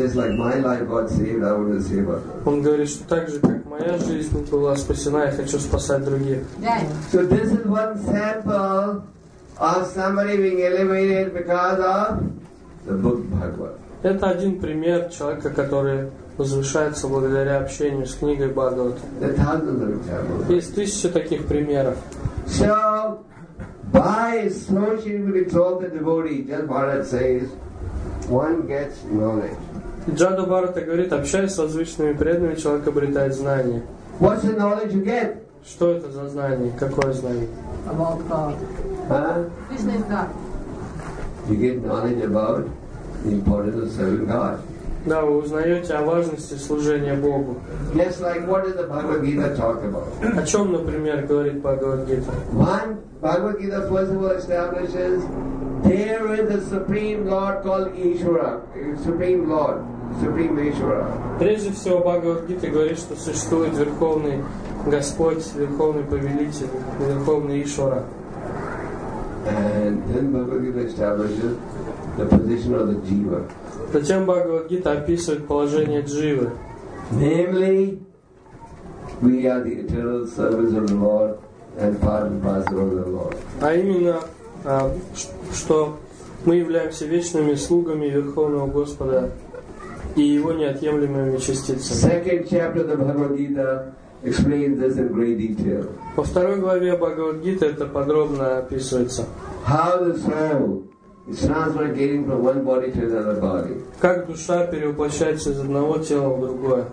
Он говорит, что так же, как моя жизнь была спасена, я хочу спасать других. So this is one sample of somebody being elevated because of the book Bhagavad. Это один пример человека, который возвышается благодаря общению с книгой Бхагавата. Есть тысячи таких примеров. So, by associating with exalted devotee, just Bharat says, one gets knowledge. Джада Бхарата говорит, общаясь с возвышенными преданными, человек обретает знание. What's the knowledge you get? Что это за знание? Какое знание? About God. Huh? Krishna is God. You get knowledge about the importance of serving God. Да, вы узнаете о важности служения Богу. Just like what does the Bhagavad Gita talk about? О чем, например, говорит Бхагавад-гита? One, Bhagavad Gita first of all establishes there is a Supreme Lord called Ishvara, Supreme Lord, Supreme Ishvara. Прежде всего, Бхагавад-гита говорит, что существует Верховный Господь, Верховный Повелитель, Верховный Ишвара. And then Bhagavad Gita establishes the position of the Jiva. Затем Бхагавад-гита описывает положение дживы. Namely, we are the eternal servants of the Lord and part and parcel of the Lord. А именно, что мы являемся вечными слугами Верховного Господа и Его неотъемлемыми частицами. Second chapter of the Bhagavad Gita explains this in great detail. Во второй главе Бхагавад-гиты это подробно описывается. how the soul is transmigrating from one body to another body. Как душа перевоплощается из одного тела в другое.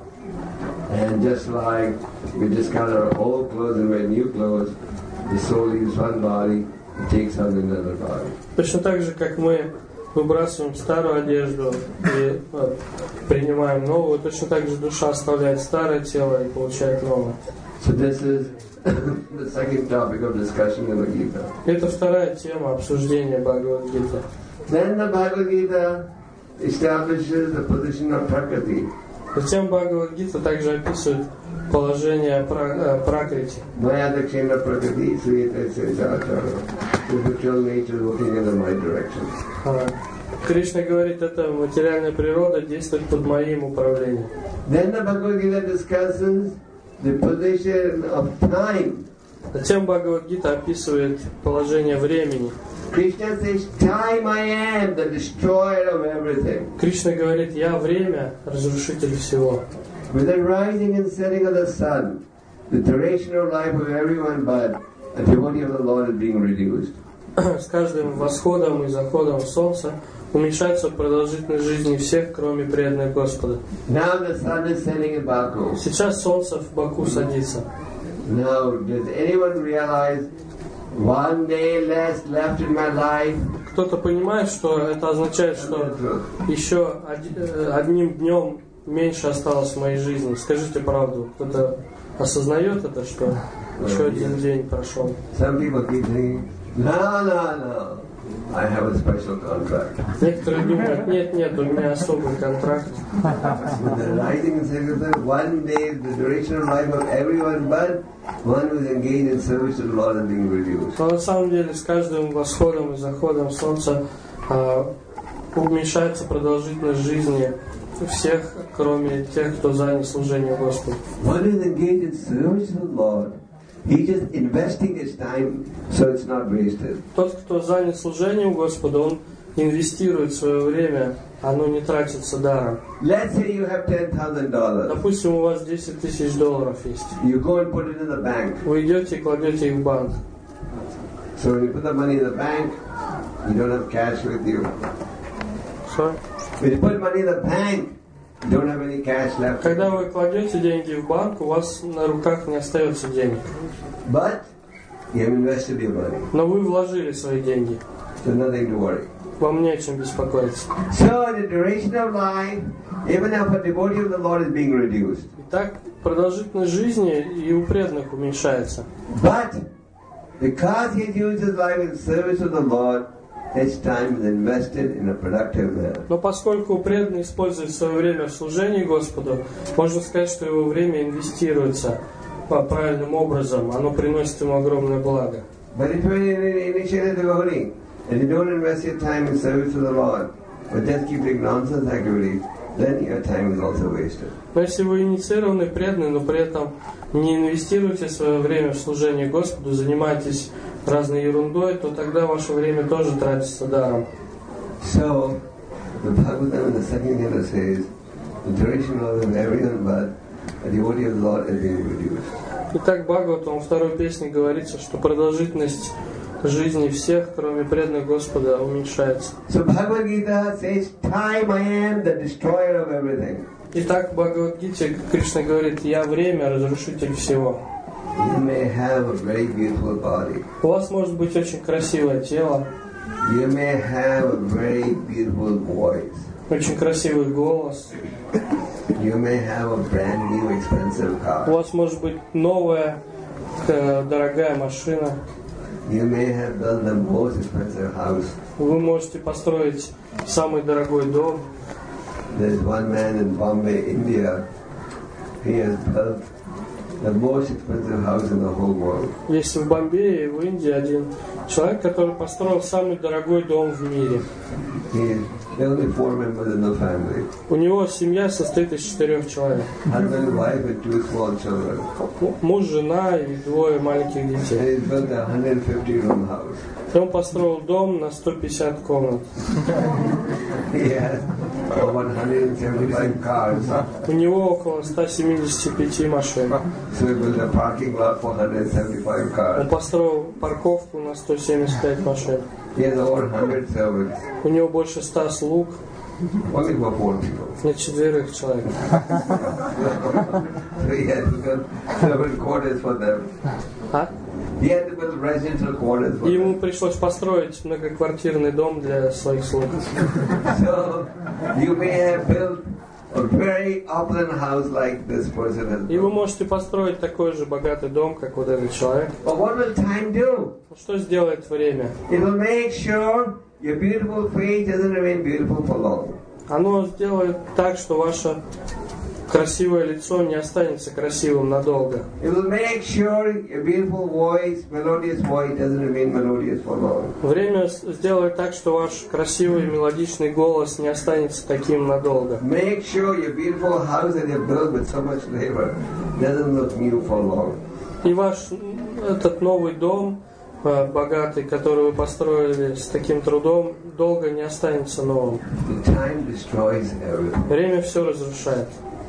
And just like we discard our old clothes and wear new clothes, the soul leaves one body and takes on another body. Точно так же, как мы выбрасываем старую одежду и э, принимаем новую, точно так же душа оставляет старое тело и получает новое. So this is the second topic of discussion in the Gita. Это вторая тема обсуждения Бхагавад-гиты. Then the Bhagavad Gita establishes the position of Prakriti. Затем Бхагавад-гита также описывает положение пра- э, Пракрити. Mayadakshena Prakriti, Suyate Sejachara. Spiritual nature working in the my direction. А, Кришна говорит, это материальная природа действует под моим управлением. Then the Bhagavad Gita discusses the position of time. Затем Бхагавад-гита описывает положение времени. Krishna says, time I am, the destroyer of everything. Кришна говорит, я время, разрушитель всего. With the rising and setting of the sun, the duration of life of everyone but a devotee of the Lord is being reduced. С каждым восходом и заходом солнца уменьшается продолжительность жизни всех, кроме преданных Господа. Now the sun is setting in Baku. Сейчас солнце в Баку садится. Now, does anyone realize one day less left in my life? Кто-то понимает, что это означает, что еще од- одним днем меньше осталось в моей жизни. Скажите правду. Кто-то осознает это, что еще один день прошел? Some people keep saying, no, no, no, I have a special contract. Некоторые думают, нет, нет, у меня особый контракт. With the rising and setting of the sun, one day the duration of life of everyone but one who is engaged in service to the Lord is being reduced. Но на самом деле с каждым восходом и заходом солнца а, уменьшается продолжительность жизни всех, кроме тех, кто занят служением Господу. One who is engaged in service to the Lord, he's just investing his time so it's not wasted. Тот, кто занят служением Господу, он инвестирует свое время, оно не тратится даром. Let's say you have ten thousand dollars. Допустим, у вас десять тысяч долларов есть. You go and put it in the bank. Вы идете и кладете их в банк. So when you put the money in the bank, you don't have cash with you. Что? When you put money in the bank, you don't have any cash left. Когда вы кладете деньги в банк, у вас на руках не остается денег. But you have invested your money. Но вы вложили свои деньги. So nothing to worry. Вам не о чем беспокоиться. So the duration of life, even if a devotee of the Lord is being reduced. Итак, продолжительность жизни и у преданных уменьшается. But because he used his life in service of the Lord, his time is invested in a productive manner. Но поскольку преданный использует свое время в служении Господу, можно сказать, что его время инвестируется по правильным образом, оно приносит ему огромное благо. But if you're an initiated devotee and you don't invest your time in service to the Lord, but just keep doing nonsense activities, then your time is also wasted. Но если вы инициированный преданный, но при этом не инвестируете свое время в служение Господу, занимаетесь разной ерундой, то тогда ваше время тоже тратится даром. So, the Bhagavatam in the second canto says, the duration of everyone but a devotee of the Lord is being reduced. Итак, Бхагаватам во второй песне говорится, что продолжительность жизни всех, кроме преданных Господа, уменьшается. So Bhagavad Gita says, time I am the destroyer of everything. Итак, в Бхагавад-гите Кришна говорит, я время, разрушитель всего. You may have a very beautiful body. У вас может быть очень красивое тело, You may have a very beautiful voice. очень красивый голос. You may have a brand new expensive У car. вас может быть новая, э, дорогая машина. You may have built the most expensive house. Вы можете построить самый дорогой дом. There's one man in Bombay, India. He has built the most expensive house in the whole world. Есть в Бомбее и в Индии один человек, который построил самый дорогой дом в мире. He is There are only four members in the family. У него семья состоит из четырех человек. Husband, wife, and two small children. Муж, жена и двое маленьких And детей. he built a one hundred fifty room house. И он построил дом на сто пятьдесят комнат. He has over one hundred seventy-five cars. У него около ста семидесяти пяти машин. So he built a parking lot for one hundred seventy-five Он cars. построил парковку на сто семьдесят пять машин. He has over one hundred servants. У него больше ста слуг Only for four people. на четверых человек. So he had to build servant quarters for them. А? He had to build residential quarters for И ему them. пришлось построить многоквартирный дом для своих слуг. So you may have built a very opulent house like this person has И вы built. можете построить такой же богатый дом, как вот этот человек. But what will time do? Но что сделает время? It will make sure your beautiful face doesn't remain beautiful for long. Оно сделает так, что ваше красивое лицо не останется красивым надолго. It will make sure your beautiful voice, melodious voice, doesn't remain melodious for long. Время с- сделает так, что ваш красивый мелодичный голос не останется таким надолго. Make sure your beautiful house that you built with so much labor doesn't look new for long. И ваш м, этот новый дом, э, богатый, который вы построили с таким трудом, долго не останется новым. The time destroys everything. Время все разрушает.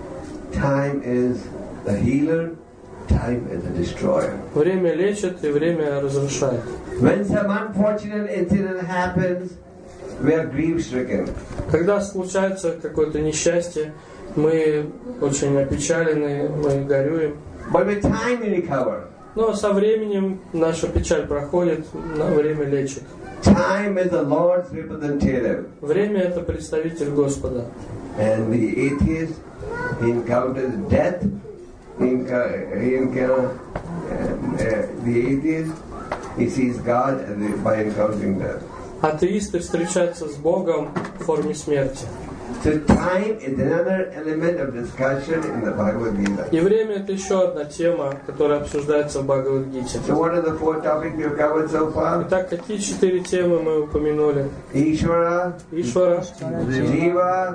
Time is the healer, time is the destroyer. Время лечит и время разрушает. When some unfortunate incident happens, we are grief-stricken. Когда случается какое-то несчастье, мы очень опечалены, мы горюем. But with time we recover. Но со временем наша печаль проходит, на время лечит. Time is the Lord's representative. Время – это представитель Господа. And the atheist encounters death. He enca- he encounter, uh, uh, the atheist, he sees God as the- by encountering death. Атеисты встречаются с Богом в форме смерти. So time is another element of discussion in the Bhagavad Gita. И время – это еще одна тема, которая обсуждается в Бхагавад-гите. So what are the four topics we have covered so far? Итак, какие четыре темы мы упомянули? Ishvara, Ишвара, Jiva,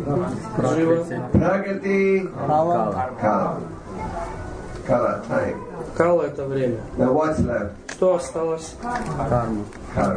Джива, Prakriti, Kala. Kala, time. Кала – это время. Now what's left? Что осталось? Karma.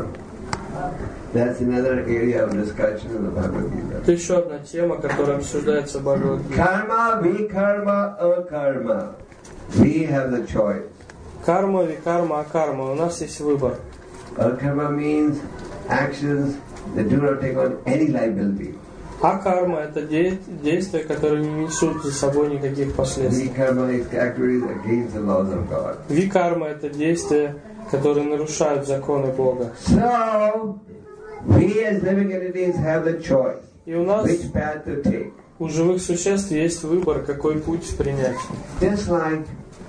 That's another area of discussion in the Bhagavad Gita. Это еще одна тема, которая обсуждается в Бхагавад-гите. Karma, vikarma, akarma. We have the choice. Карма, викарма, акарма. У нас есть выбор. Akarma means actions that do not take on any liability. А карма – это де- действия, которые не несут за собой никаких последствий. Vikarma is activities against the laws of God. Викарма – это действия, которые нарушают законы Бога. So, we as living entities have the choice И у нас, which path to take. у живых существ, есть выбор, какой путь принять. Just like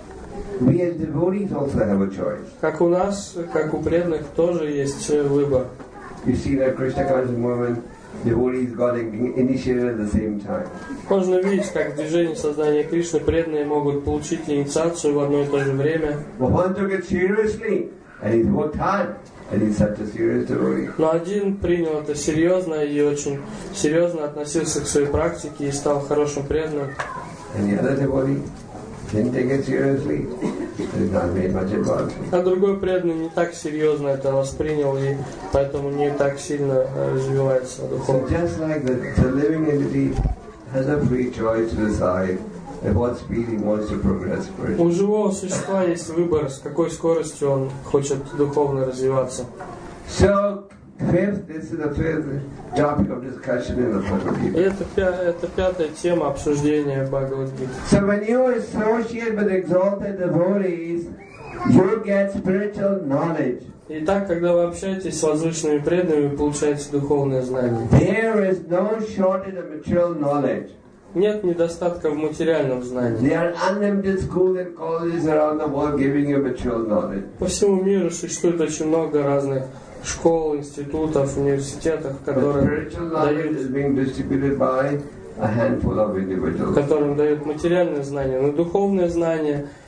we as devotees also have a choice. Как у нас, как у преданных, тоже есть э, выбор. You see that Krishna conscious movement, devotees got in- initiated at the same time. Можно видеть, как в движении сознания Кришны преданные могут получить инициацию в одно и то же время. But one took it seriously, and he's worked hard, and he's such a serious devotee. Но один принял это серьезно и очень серьезно относился к своей практике и стал хорошим преданным. And the other devotee didn't take it seriously, has not made much advancement. А другой преданный не так серьезно это воспринял и поэтому не так сильно э, развивается So духовно. just like the, the living entity has a free choice to decide at what speed he wants to progress spiritually. У живого существа есть выбор, с какой скоростью он хочет духовно развиваться. So, fifth, this is the fifth topic of discussion in the Bhagavad И Gita. это, пя- это пятая тема обсуждения Бхагавад-гиты. So when you associate with exalted devotees, you get spiritual knowledge. Итак, когда вы общаетесь с возвышенными преданными, вы получаете духовное знание. There is no shortage of material knowledge. Нет недостатка в материальном знании. There are unlimited schools and colleges around the world giving you material knowledge. По всему миру существует очень много разных школ, институтов, университетов, But которые spiritual knowledge is дают, being distributed by a handful of individuals. которым дают материальное знание, но духовное знание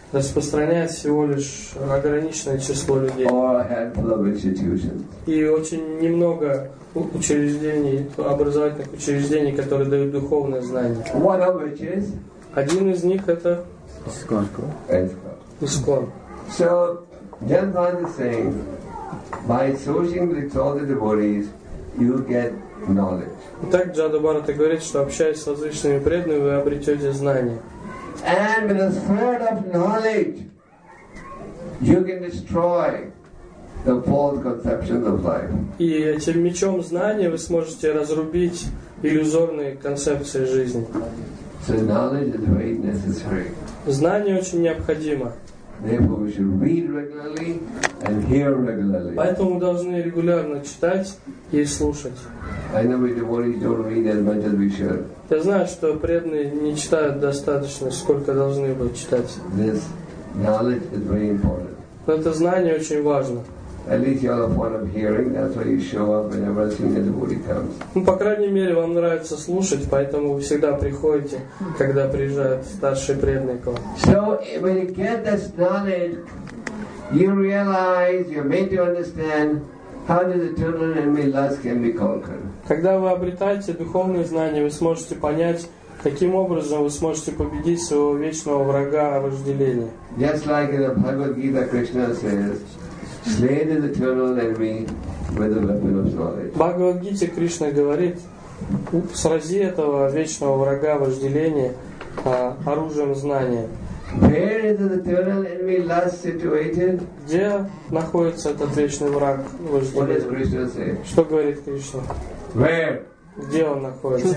распространяет всего лишь ограниченное число людей. or a handful of institutions. И очень немного учреждений, образовательных учреждений, которые дают духовное знание. One of which is Один из них это ISKCON. Искон. So, Janpan is saying, by associating with all the devotees, you get knowledge. Итак, Джада Бхарата говорит, что общаясь с различными преданными, вы обретете знания. And with the sword of knowledge, you can destroy the false conceptions of life. И этим мечом знания вы сможете разрубить иллюзорные концепции жизни. So knowledge is very necessary. Знание очень необходимо. Therefore we should read regularly and hear regularly. Поэтому мы должны регулярно читать и слушать. I know we devotees don't read as much as we should. Я знаю, что преданные не читают достаточно, сколько должны бы читать. This knowledge is very important. Но это знание очень важно. At least you all are fond of hearing, that's why you show up whenever a senior devotee comes. Ну, по крайней мере, вам нравится слушать, поэтому вы всегда приходите, когда приезжают старшие преданные к вам. So when you get this knowledge, you realize, you're made to understand how this eternal enemy lust can be conquered. Когда вы обретаете духовные знания, вы сможете понять, каким образом вы сможете победить своего вечного врага вожделения. Just like in the Bhagavad Gita, Krishna says, slay the eternal enemy with the weapon of knowledge. В Бхагавад-гите Кришна говорит, срази этого вечного врага вожделения а, оружием знания. Where is the eternal enemy lust situated? Где находится этот вечный враг What does вожделения? Krishna say? Что говорит Кришна? Where? Где он находится?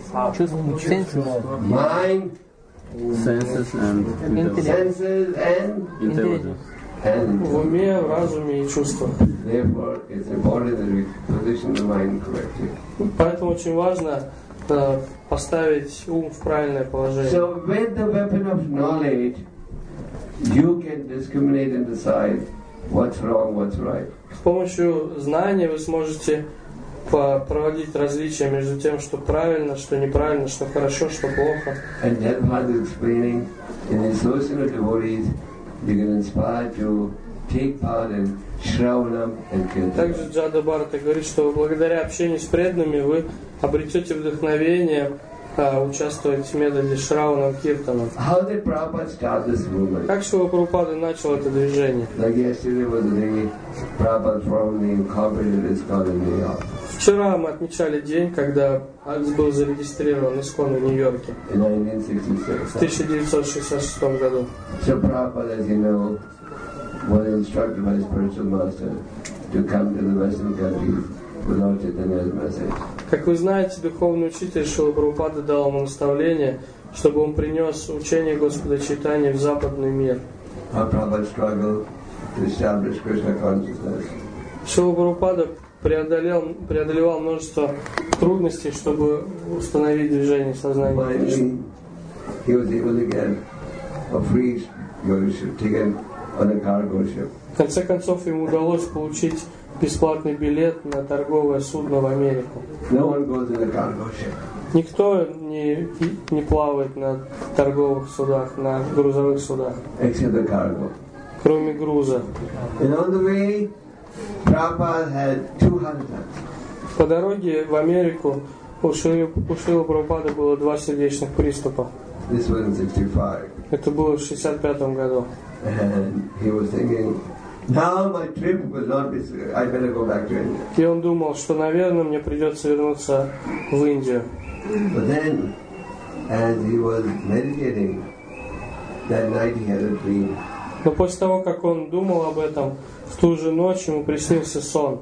Mind, Senses and senses, and intelligence. and В уме, в разуме и чувствах. therefore it's important that we position the mind correctly. Поэтому очень важно э, поставить ум в правильное положение. So with the weapon of knowledge, you can discriminate and decide what's wrong, what's right. С помощью знания вы сможете по- проводить различия между тем, что правильно, что неправильно, что хорошо, что плохо. And that part is explaining in the association of devotees, you can inspire to take part in Shravanam and Kirtan. Также Джада Бхарата говорит, что благодаря общению с преданными вы обретете вдохновение а, участвовать в методе Шраванам Киртанам. How did Prabhupada start this movement? Как Шрила Прабхупада начал это движение? Like yesterday was the day Prabhupada formally incorporated ISKCON in New York Вчера мы отмечали день, когда был зарегистрирован ИСККОН в Нью-Йорке in nineteen в sixty-six. тысяча девятьсот шестьдесят шестом году. So Prabhupada, as you know, was instructed by his spiritual master to come to the Western countries with Lord Chaitanya's message. Как вы знаете, духовный учитель Шрила Прабхупада дал ему наставление, чтобы он принес учение Господа Чайтаньи в западный мир. How Prabhupada struggled to establish Krishna consciousness. Шрила Прабхупада преодолел, преодолевал множество трудностей, чтобы установить движение сознания Кришны. Finally, he was able to get a free yoga ticket on a cargo ship. В конце концов, ему удалось получить бесплатный билет на торговое судно в Америку. No one goes in a cargo ship. Никто не, не плавает на торговых судах, на грузовых судах, Except the cargo. кроме груза. And on the way, Prabhupada had two heart attacks. По дороге в Америку у Шрилы, у Шрилы Прабхупады было два сердечных приступа. This was in sixty-five. Это было в шестьдесят пятом году. And he was thinking, now my trip will not be, I better go back to India. И он думал, что, наверное, мне придется вернуться в Индию. But then, as he was meditating, that night he had a dream. Но после того, как он думал об этом, в ту же ночь ему приснился сон.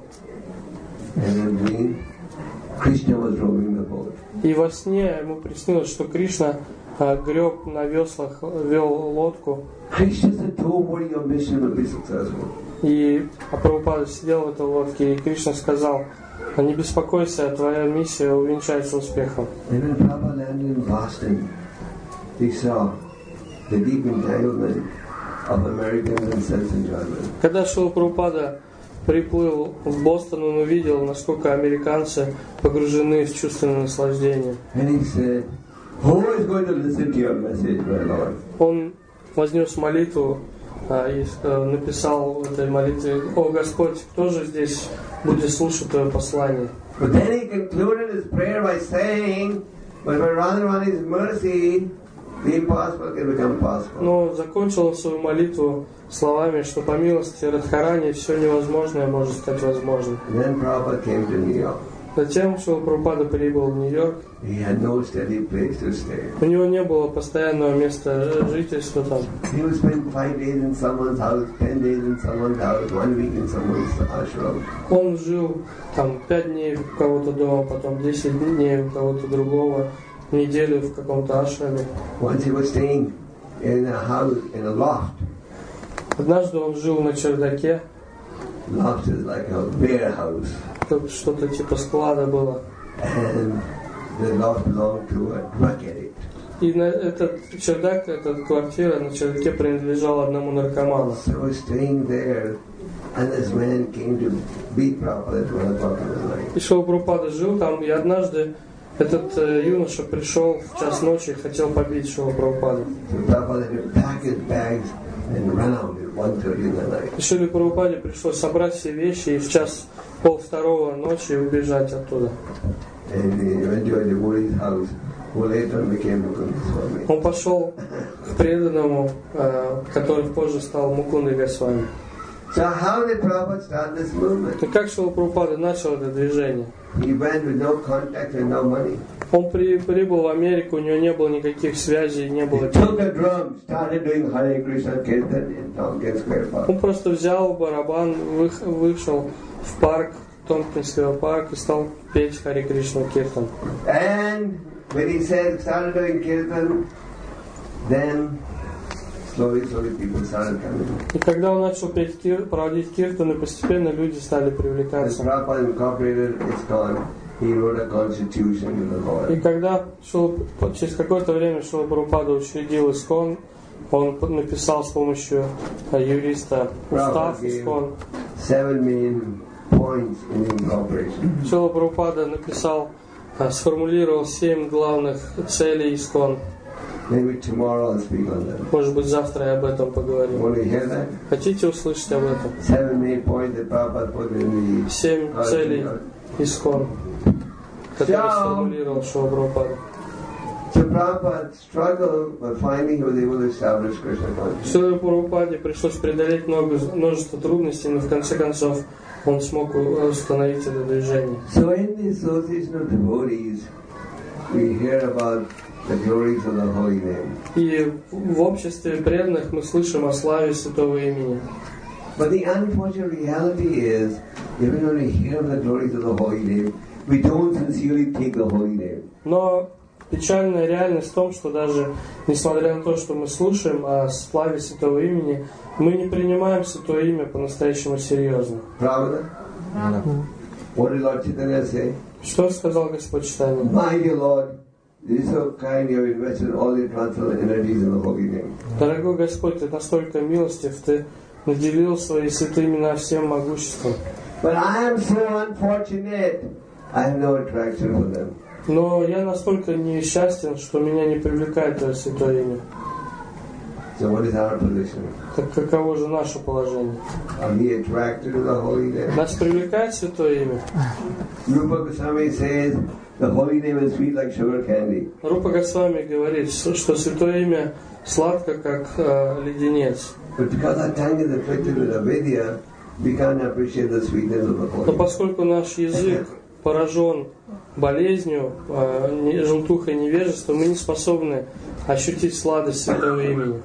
And in the dream, Krishna was rowing the boat. И во сне ему приснилось, что Кришна а, греб на веслах, вел лодку. Krishna said, don't worry, your mission will be successful. И Прабхупада сидел в этой лодке, и Кришна сказал: не беспокойся, твоя миссия увенчается успехом. And when Prabhupada landed in Boston, he saw the deep entanglement of Americans in sense enjoyment. Когда Шрила Прабхупада приплыл в Бостон, он увидел, насколько американцы погружены в чувственное наслаждение. And he said, who is going to listen to your message, my Lord? Он вознес молитву а, и а, написал в этой молитве: «О Господь, кто же здесь будет слушать Твое послание?» But then he concluded his prayer by saying, but by Radharani's mercy, the impossible can become possible. Но закончил он свою молитву словами, что по милости Радхарани все невозможное может стать возможным. And then Prabhupada came to New York. Затем Шрила Прабхупада прибыл в Нью-Йорк. He had no steady place to stay. У него не было постоянного места жительства там. He would spend five days in someone's house, ten days in someone's house, one week in someone's ashram. Он жил там пять дней у кого-то дома, потом десять дней у кого-то другого, неделю в каком-то ашраме. Once he was staying in a house, in a loft. Однажды он жил на чердаке. Loft is like a warehouse. Тут что-то типа склада было. And the loft belonged to a drug addict. И на этот чердак, эта квартира на чердаке принадлежала одному наркоману. So I was staying there, and this man came to beat Prabhupada at one o'clock in the night. И Шрила Прабхупада жил там, и однажды этот э, юноша пришел в час ночи и хотел побить Шрилу Прабхупаду. So Prabhupada had to pack his bags and run out at one thirty in the night. И Шриле Прабхупаде пришлось собрать все вещи и в час пол второго ночи убежать оттуда. And he went to a devotee's house, who later became Mukunda Swami. Он пошел к преданному, э, который позже стал Мукундой Госвами. So how did Prabhupada start this movement? И как Шрила Прабхупада начал это движение? He went with no contact and no money. Он при, прибыл в Америку, у него не было никаких связей, не было... He took a drum, started doing Hare Krishna Kirtan in Tompkins Square Park. Он просто взял барабан, вы, вышел в парк, Томпкинский парк, и стал петь Харе Кришна Киртан. And when he said, started doing Kirtan, then slowly, slowly people started coming. И когда он начал петь кир, проводить киртан, и постепенно люди стали As привлекаться. Prabhupada incorporated ISKCON, he wrote a constitution with the И Lord. когда шел, через какое-то время Шрила Прабхупада учредил ИСККОН, он написал с помощью юриста устав ИСККОН. Seven main points in the incorporation. Шрила Прабхупада написал, сформулировал семь главных целей ИСККОН. Maybe tomorrow I'll speak on that. Может быть, завтра я об этом поговорим. Want to hear that? Хотите услышать об этом? Seven main points that Prabhupada put in the Семь целей ИСККОН, которые сформулировал Шрила Прабхупада. So Prabhupada struggled, but finally he was able to establish Krishna consciousness. Шриле Прабхупаде пришлось преодолеть много, множество трудностей, но в конце концов он смог установить это движение. So in the association of devotees, we hear about the glories of the holy name. И в обществе преданных мы слышим о славе святого имени. But the unfortunate reality is, even when we hear of the glories of the holy name, we don't sincerely take the holy name. Но печальная реальность в том, что даже несмотря на то, что мы слушаем о славе святого имени, мы не принимаем святое имя по-настоящему серьезно. Pravada? What did Lord Chaitanya say? Что сказал Господь Чайтанья? My dear Lord, this is so kind, you have invested all your transcendental energies in the holy name. Дорогой Господь, ты настолько милостив, ты наделил свои святые имена всем могуществом. But I am so unfortunate, I have no attraction for them. Но я настолько несчастен, что меня не привлекает твое святое имя. So what is our position? Так каково же наше положение? Are we attracted to the holy name? Нас привлекает святое имя? Rupa Goswami says, the holy name is sweet like sugar candy. Рупа Госвами говорит, что святое имя сладко, как э, леденец. But because our tongue is afflicted with avidya, we can't appreciate the sweetness of the holy Но name. поскольку наш язык поражен болезнью, э, желтухой невежества, мы не способны ощутить сладость святого имени.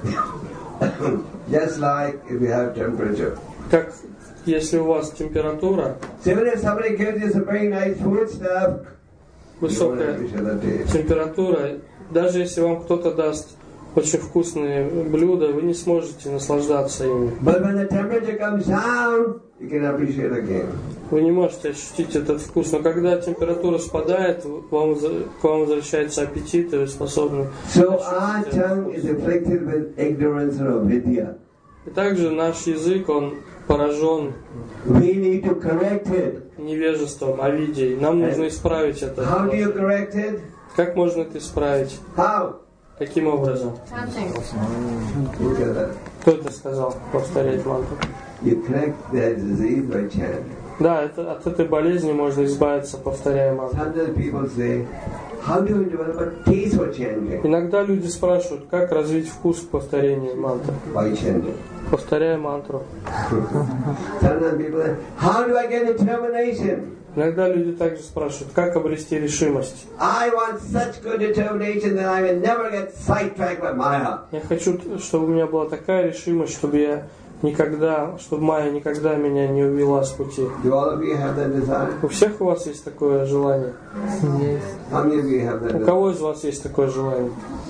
Just like if you have temperature. Как если у вас температура, So even if somebody gives you some very nice food stuff, you don't высокая appreciate the taste. температура, даже если вам кто-то даст очень вкусные блюда, вы не сможете наслаждаться ими. But when the temperature comes down, you can appreciate again. Вы не можете ощутить этот вкус, но когда температура спадает, к вам, к вам возвращается аппетит, и вы способны So our ощутить этот tongue is вкус. afflicted with ignorance or avidya. И также наш язык, он поражен We need to correct it. невежеством, авидией. Нам нужно исправить это. How do you correct it? Как можно это исправить? How? Каким образом? Look at that. Кто это сказал? Повторять мантру. You correct that disease by chanting. Да, это, от этой болезни можно избавиться, повторяя мантру. Sometimes people say, how do you develop a taste for chanting? Иногда люди спрашивают, как развить вкус к повторению мантры. By chanting. Повторяя мантру. Sometimes people say, how do I get determination? Иногда люди также спрашивают, как обрести решимость. I want such good determination that I will never get sidetracked by Maya. Я хочу, чтобы у меня была такая решимость, чтобы я никогда, чтобы Майя никогда меня не увела с пути. Do all of you have that desire? У всех у вас есть такое желание? How many of you have that У desire? кого из вас есть такое желание?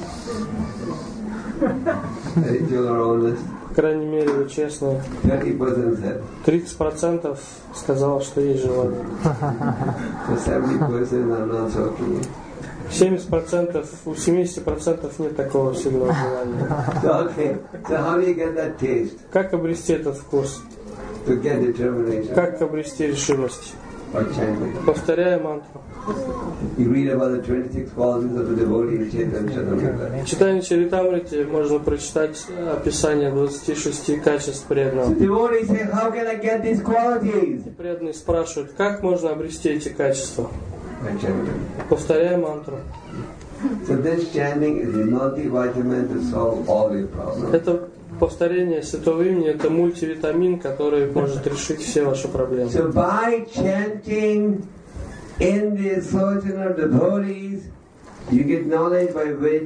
It's your own list. По крайней мере, вы честные. thirty percent said. тридцать процентов сказало, что есть желание. So seventy percent are not so keen. семьдесят процентов, у семидесяти процентов нет такого сильного желания. So, okay. So how do you get that taste? Как обрести этот вкус? To get determination Как обрести решимость? by chanting. Повторяя мантру. You read about the twenty-six qualities of the devotee in Chaitanya Charitamrita. В читании Чаритамрити можно прочитать описание двадцати шести качеств преданного. So devotees say, how can I get these qualities? Преданные спрашивают, как можно обрести эти качества? By chanting. Повторяя мантру. So this chanting is a multivitamin to solve all your problems. Это повторение святого имени, это мультивитамин, который может решить все ваши проблемы. So by chanting in the association of devotees, you get knowledge by which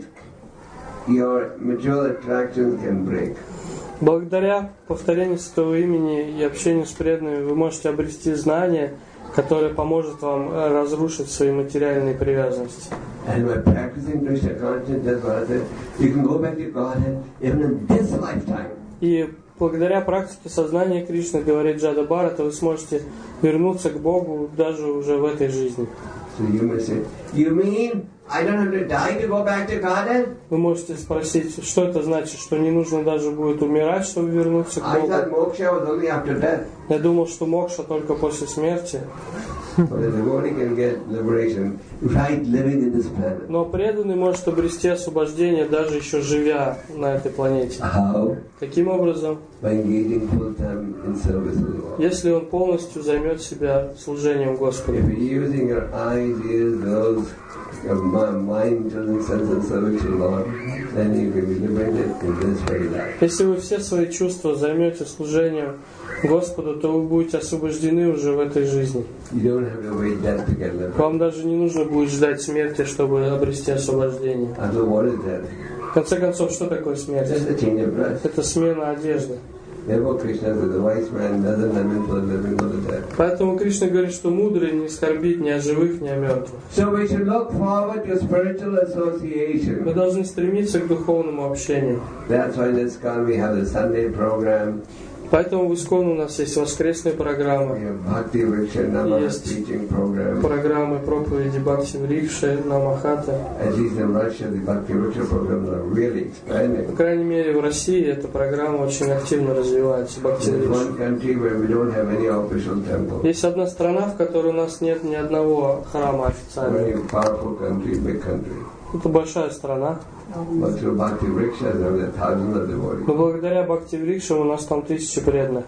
your material attractions can break. Благодаря повторению святого имени и общению с преданными вы можете обрести знание, которое поможет вам разрушить свои материальные привязанности. And by practicing Krishna consciousness, you can go back to Godhead even in this lifetime. И благодаря практике сознания Кришны, говорит Джада Бхарата, вы сможете вернуться к Богу даже уже в этой жизни. So you may say, you mean I don't have to die to go back to Godhead? Вы можете спросить, что это значит, что не нужно даже будет умирать, чтобы вернуться к I Богу. thought moksha was only after death. Я думал, что мокша только после смерти. But the devotee can get liberation right living in this planet. Но преданный может обрести освобождение, даже еще живя на этой планете. How? Каким образом? By engaging full time in service of the Lord. Если он полностью займет себя служением Господу. If you're using your eyes, ears, nose, your mind, and sense and service to the Lord, then you can be liberated in this very life. Если вы все свои чувства займете служением Господу, то вы будете освобождены уже в этой жизни. You don't have to wait death to get liberated. Вам даже не нужно будет ждать смерти, чтобы обрести освобождение. And so what is death? В конце концов, что такое смерть? Just a change of dress. Это смена одежды. Therefore Krishna says the wise man doesn't lament for the living or the dead. Поэтому Кришна говорит, что мудрый не скорбит ни о живых, ни о мертвых. So we should look forward to spiritual Мы association. должны стремиться к духовному общению. That's why in ISKCON we have the Sunday program. Поэтому в Искон у нас есть воскресные We программы, have Bhakti Vriksha Namaha Yes. teaching program. программы проповеди Бхакти Врикши, Намахата. At least in Russia, the Bhakti Vriksha programs are really По expanding. крайней мере, в России эта программа очень активно развивается, Бхакти There's Врикши. one country where we don't have any official temple. Есть одна страна, в которой у нас нет ни одного храма официального. Very powerful country, big country. Это большая страна. But through Bhakti Vriksha, there are thousands of devotees. Но благодаря Бхакти Врикше у нас там тысячи преданных.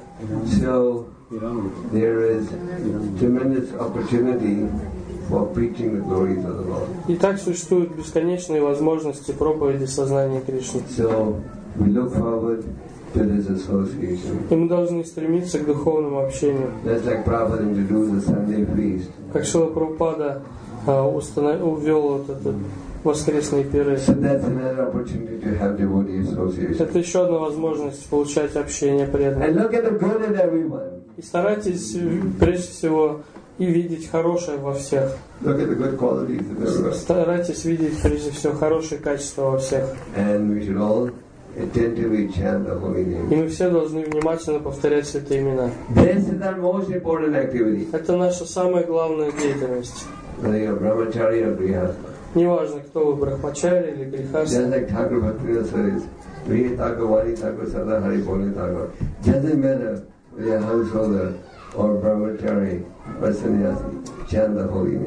So there is tremendous opportunity for preaching the glories of the Lord. И так существуют бесконечные возможности проповеди сознания Кришны. So we look forward to this association. И мы должны стремиться к духовному общению. That's like Prabhupada introduced the Sunday feast. Как Шрила Прабхупада а, установ... увел вот этот воскресные пиры. So that's another opportunity to have devotee association. Это еще одна возможность получать общение And преданных. look at the good in everyone. И старайтесь прежде всего и видеть хорошее во всех. Look at the good qualities in everyone. Старайтесь видеть прежде всего хорошие качества во всех. And we should all attentively chant the holy И name. мы все должны внимательно повторять святые имена. This is our most important activity. Это наша самая главная деятельность. Whether you're brahmachari or grihastha. Неважно, кто вы, брахмачари или грехаста. Just like Thakur Bhaktivinoda says, Grihi Thakur, Vani Thakur, Sada Hari Boli Thakur. Doesn't matter whether you're a householder or brahmachari or sannyasi, chant the holy name.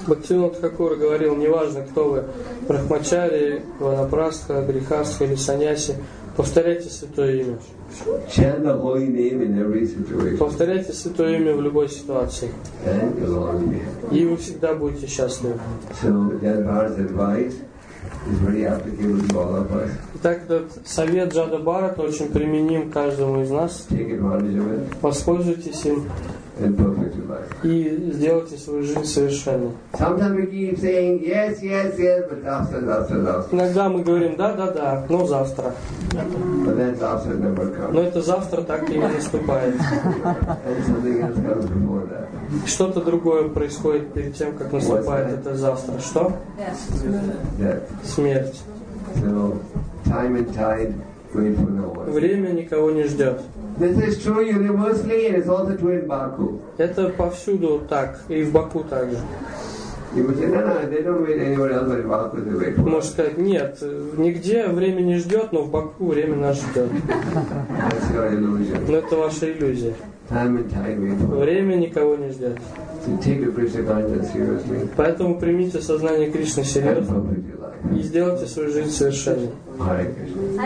Бхактивинода Тхакур говорил, неважно, кто вы, брахмачари, ванапрастха, грихастха или саньяси, повторяйте святое имя. Chant the holy name in every situation. Повторяйте святое имя в любой ситуации. And you'll always be happy. И вы всегда будете счастливы. So Jada Bharat's advice is very applicable to all of us. Итак, этот совет Джада Бхарата очень применим каждому из нас. Take advantage of it Воспользуйтесь им and perfect your life. и сделайте свою жизнь совершенной. Sometimes we keep saying yes, yes, yes, but after, after, after. Иногда мы говорим да, да, да, но завтра. But that after never comes. Но это завтра так и не наступает. And something else comes before that. Что-то другое происходит перед тем, как наступает это завтра. Что? Death. Смерть. So time and tide wait for no one. Время никого не ждет. This is true universally and it's also true in Baku. Это повсюду так, и в Баку также. You would say, no, no, they don't wait anywhere else but in Baku they wait for Можно us. сказать, нет, нигде время не ждет, но в Баку время нас ждет. That's your illusion. Но это ваша иллюзия. Time and tide wait for us. Время никого не ждет. So take your Krishna consciousness seriously Поэтому примите сознание Кришны and серьезно perfect your life. и сделайте свою жизнь совершенной. Hare Krishna.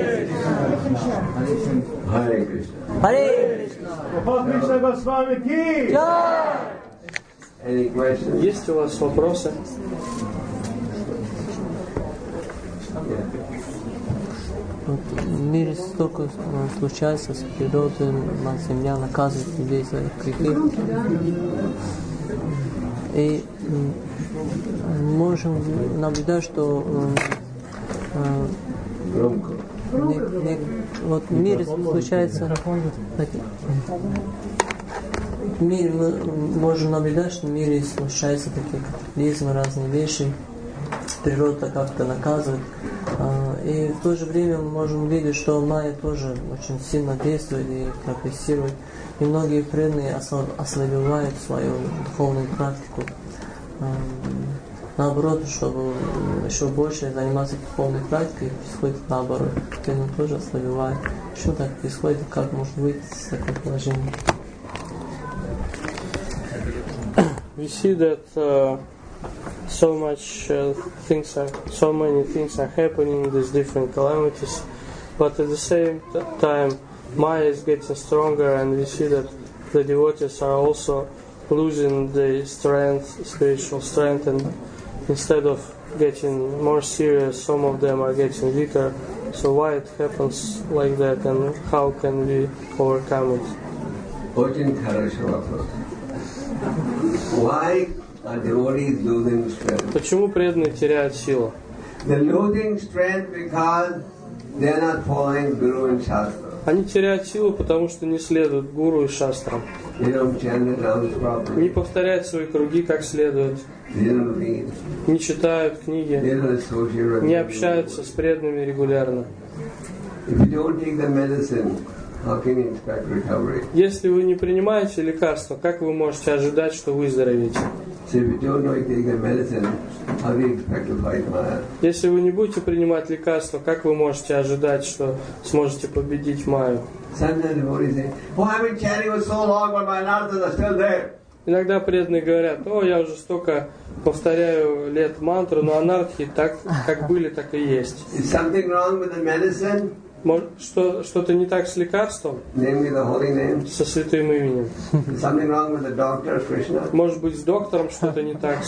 Hare Krishna. Hare Krishna. Any questions? Есть у вас вопросы? Вот в мире столько случается с природой, земля наказывает людей за их грехи. И м, можем наблюдать, что э, Громко. не- не- вот в мире случается так, в мире мы можем наблюдать, что в мире случаются такие катаклизмы, разные вещи, природа как-то наказывает. А, И в то же время мы можем видеть, что майя тоже очень сильно действует и прогрессирует. И многие преданные осла- ослабевают свою духовную практику. А, Наоборот, чтобы еще больше заниматься духовной практикой, происходит наоборот. Преданные тоже ослабевают. Что так происходит, как можно выйти из такого положения? We see that uh, so much uh, things are, so many things are happening, these different calamities, but at the same t- time, Maya is getting stronger, and we see that the devotees are also losing the strength, spiritual strength, and instead of getting more serious, some of them are getting weaker. So why it happens like that, and how can we overcome it? Очень хороший вопрос. Why are devotees losing strength? Почему преданные теряют силу? They're losing strength because they're not following Guru and Shastra. Они теряют силу, потому что не следуют гуру и шастрам. They don't chant the rounds Не properly. повторяют свои круги как следует. They don't read. Не читают They книги. don't associate. Не общаются с преданными регулярно. If you don't take the medicine, how can you expect recovery? Если вы не принимаете лекарства, как вы можете ожидать, что выздоровеете? So if you don't know you take the medicine, how do you expect to fight Maya? Если вы не будете принимать лекарства, как вы можете ожидать, что сможете победить Майю? Sometimes devotees say, oh, I've been chanting for so long, but my anarthas are still there. Иногда преданные говорят, о, я уже столько повторяю лет мантру, но анархии так, как были, так и есть. Is something wrong with the medicine? Может, что, что-то не так с лекарством, Namely the holy name. со святым именем? Is something wrong with the doctor, Krishna? Может быть, с доктором что-то не так?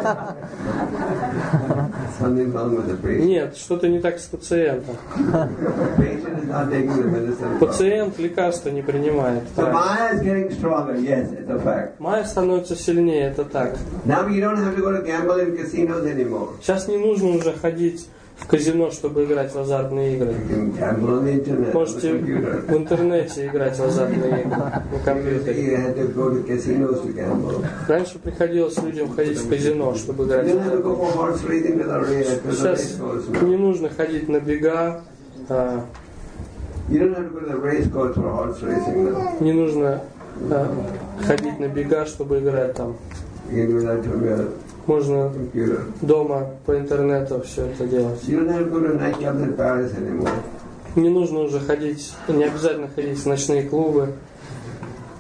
Something wrong with the patient. Нет, что-то не так с пациентом. Patient is not taking the medicine. properly. Пациент лекарства не принимает. So Так. Maya is getting stronger. Yes, it's a fact. Майя становится сильнее, это так. Now you don't have to go to gamble in casinos anymore. Сейчас не нужно уже ходить в казино, чтобы играть в азартные игры. You can gamble on the internet, on the Можете computer. в интернете играть в азартные игры на компьютере. You had to go to casinos to gamble. Раньше приходилось людям ходить в казино, чтобы You играть. don't have to go for horse racing with a race. With a Сейчас race course now. не нужно ходить на бега, а, You don't have to go to the race course for horse racing now. не нужно а, ходить на бега, чтобы играть там. You can do that from your Можно computer. дома по интернету все это делать. You don't have to go to nightclubs in Paris anymore. Не нужно уже ходить, не обязательно ходить в ночные клубы.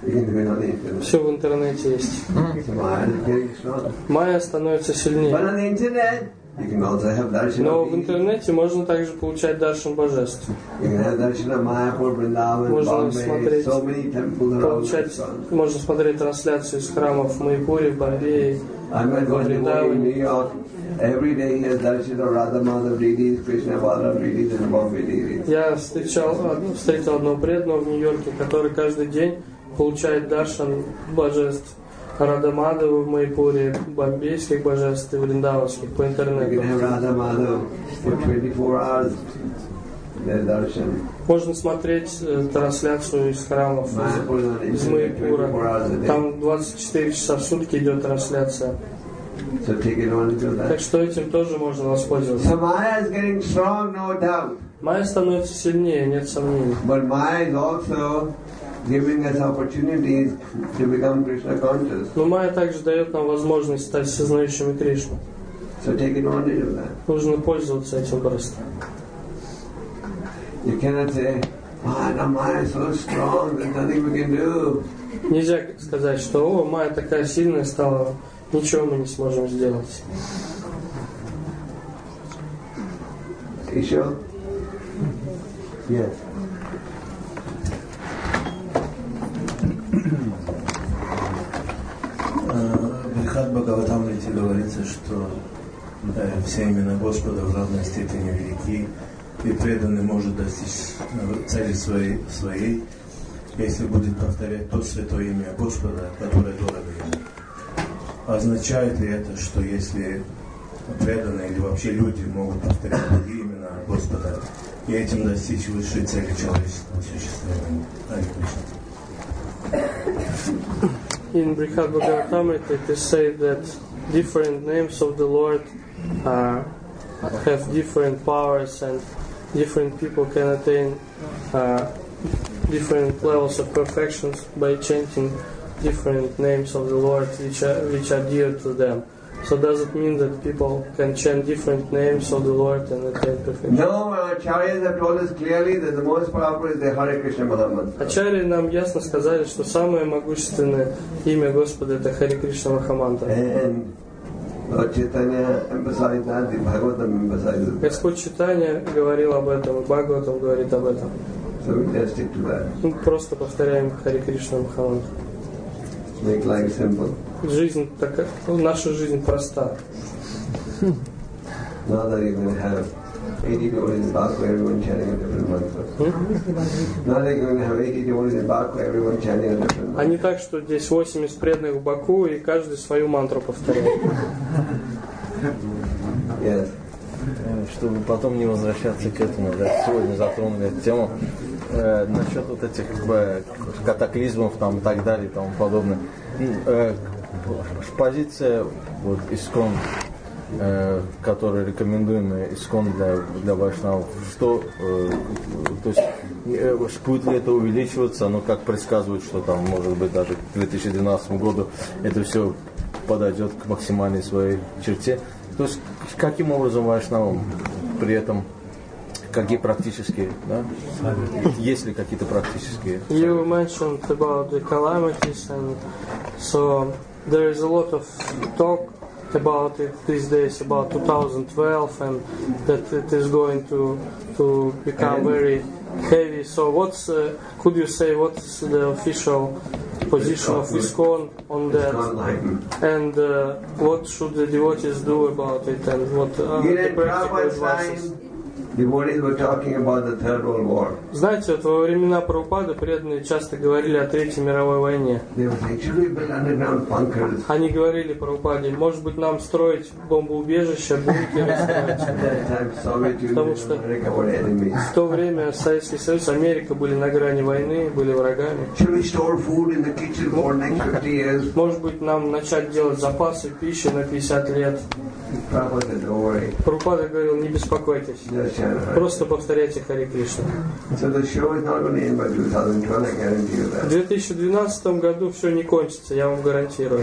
You can do it on the internet. Все в интернете есть. So Maya is getting strong. Майя становится сильнее. But on the internet, you can also have darshan Но of в интернете можно также получать даршан божеств. You can have darshan of Mayapur, Vrindavan, Можно Bombay, смотреть, so many temples around получать, the sun. можно смотреть трансляцию из храмов в Майяпуре, в Бомбее, I met во one devotee in New Вриндаване. York. Every day he has darshan of Radha Madhav deities, Krishna Balaram deities, and Bombay deities. Я встречал, встретил одного преданного в Нью-Йорке, который каждый день получает даршан божеств Радамадова в Майяпуре, бомбейских божеств и вриндаванских по You интернету. can have Radha Madhav for twenty-four hours. There's darshan. Можно смотреть э, трансляцию из храмов Mayapur из, is из on internet twenty-four Майяпура. hours a day. Там двадцать четыре часа в сутки идет трансляция. So take advantage of Так that. что этим тоже можно воспользоваться. So Maya is getting strong, no doubt. Майя становится сильнее, нет сомнений. But Maya is also giving us opportunities to become Krishna conscious. Но Майя также дает нам возможность стать сознающими Кришну. So take advantage of that. Нужно пользоваться этим просто. You cannot say, "Ah, now Maya is so strong, there's nothing we can do." Нельзя сказать, что «О, Майя такая сильная стала, ничего мы не сможем сделать». You sure? Yes. В Брихат Бхагаватамрите говорится, что э, все имена Господа в равной степени велики, и преданный может достичь э, цели своей, своей, если будет повторять то святое имя Господа, которое дорого ему. Означает ли это, что если преданные или вообще люди могут повторять другие имена Господа и этим достичь высшей цели человеческого существования? Харе Кришна. In Brihad Bhagavatamrita it is said that different names of the Lord uh, have different powers and different people can attain uh, different levels of perfections by chanting different names of the Lord which are, which are dear to them. So does it mean that people can chant different names of the Lord and attain perfection? No, our acharyas have told us clearly that the most powerful is the Hare Krishna Mahamantra. Ачарьи нам ясно сказали, что самое могущественное имя Господа это Харе Кришна Махамантра. And Lord Chaitanya emphasized that, the Bhagavatam emphasizes that. Господь Чайтанья говорил об этом, и Бхагаватам говорит об этом. So we just stick to that. Мы просто повторяем Харе Кришна Махамантру. Make life simple. Жизнь такая, ну, наша жизнь проста. Now that you're going to have eighty devotees in Baku, everyone chanting a different mantra. Now that you're going to have eighty devotees in Baku, everyone chanting a different А mantra. не так, что здесь восемьдесят преданных в Баку, и каждый свою мантру повторяет. Yes. Чтобы потом не возвращаться к этому, да, сегодня затронули эту тему э, насчет вот этих э, катаклизмов там, и так далее и тому подобное. Э, позиция вот, искон, э, которая рекомендуемая искон для, для вайшнавов, что, э, то есть, э, будет ли это увеличиваться, ну как предсказывают, что там может быть даже к две тысячи двенадцатому году это все подойдет к максимальной своей черте. То есть, каким образом вайшнавам при этом, какие практические, да? Есть ли какие-то практические? You mentioned about the calamities, and so there is a lot of talk about it these days, about two thousand twelve, and that it is going to to become very heavy. So what's uh, could you say what's the official position of ISKCON on that, and uh, what should the devotees do about it, and what uh, the In practical Prabhupada's advices? time, devotees were talking about the Third World War. Знаете, вот во времена Прабхупады преданные часто говорили о Третьей мировой войне. They were saying, should we build underground bunkers? Они говорили Прабхупаде, может быть нам строить бомбоубежища, бункеры строить. At that time, Soviet Union Потому and что America were enemies. в то время Советский Союз, Америка были на грани войны, были врагами. Should we store food in the kitchen for next fifty years? Может быть нам начать делать запасы пищи на пятьдесят лет. Prabhupada said, don't worry. Прабхупада говорил, не беспокойтесь, Just chant Hare. просто повторяйте Харе Кришна. So the show is not going to end by two thousand twelve, I guarantee you В that. две тысячи двенадцатом году все не кончится, я вам гарантирую.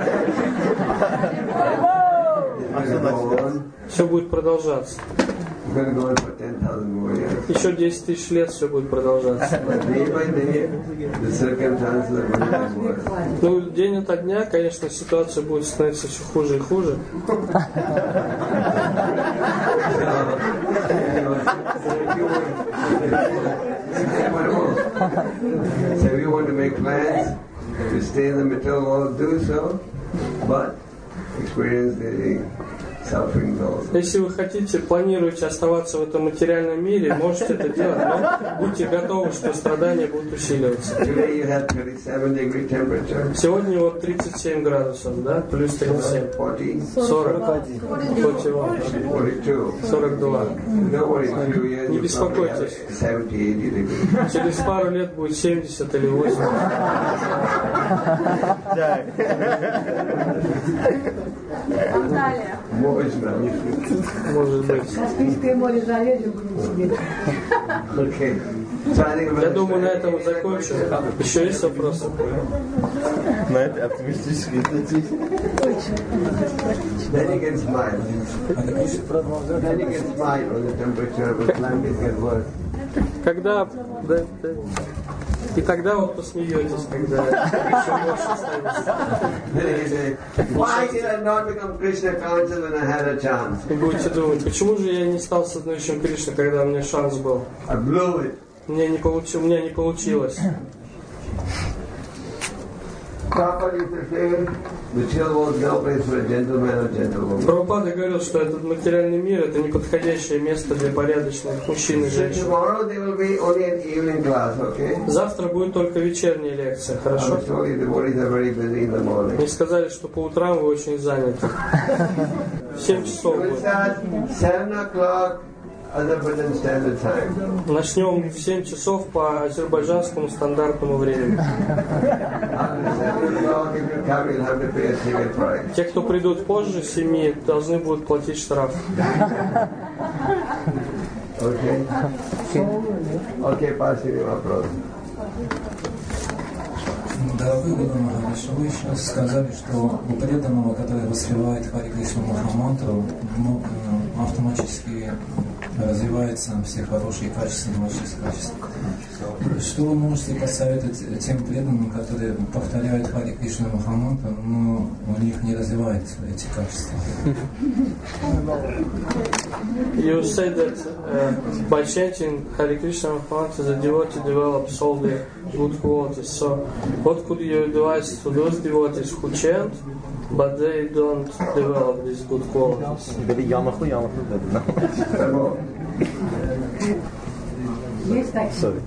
It will go on. Все будет продолжаться. going to go on for ten thousand more years. Еще десять тысяч лет все будет продолжаться. But day by day, the circumstances are going to get worse. Ну, день ото дня, конечно, ситуация будет становиться все хуже и хуже. So if you want to make plans to stay in the material world, do so, but experience the suffering also. Если вы хотите, планируете оставаться в этом материальном мире, можете это делать, но будьте готовы, что страдания будут усиливаться. Today you have thirty-seven degree temperature. Сегодня вот тридцать семь градусов, да? Плюс тридцать семь. forty, сорок. forty-two. сорок два. Don't worry, in a few years Не you'll probably have беспокойтесь. seventy, eighty degrees. Через пару лет будет семьдесят или восемьдесят. Можно. Может быть. Каспийское море залезем. Okay. So I think Я думаю, на этом мы закончим. Еще есть вопросы? На этой оптимистической ноте. Then you can smile. Then you can smile when the temperature of the planet gets worse. Когда... Да, да. И тогда вот посмеетесь, когда еще больше становится. Then you can say, why did I not become Krishna conscious when I had a chance? И будете думать, почему же я не стал сознающим Кришны, когда у меня шанс был? I blew it. Мне не получи, у меня не получилось. Prabhupada used to say, the chill was no place for a gentleman or gentlewoman. Прабхупада говорил, что этот материальный мир это неподходящее место для порядочных мужчин и So женщин. tomorrow there will be only an evening class, okay? Завтра будет только вечерняя лекция, I хорошо? was told you the devotees are very busy in the morning. Мне сказали, что по утрам вы очень заняты. В семь часов We'll будет. start seven o'clock Azerbaijan Standard Time. Начнем в семь часов по азербайджанскому стандартному времени. After seven o'clock, if you come, you'll have to pay a ticket price. Те, кто придут позже семи, должны будут платить штраф. Okay? Okay, пасти вопрос. Дорогой Гуру Махарадж, вы сейчас сказали, что у преданного, который воспевает Хари Кришну Махамантру, ну, автоматически развиваются все хорошие качества и высшие качества. Что вы можете посоветовать тем преданным, которые повторяют Хари Кришну Махамантру, но у них не развиваются эти качества? You said that uh, by chanting Hare Krishna Mahamantra, the devotee develops all the good qualities. So, what could you advise to those devotees who chant, but they don't develop these good qualities? Dedi yanıklı yanıklı dedi. Есть такие. Sorry.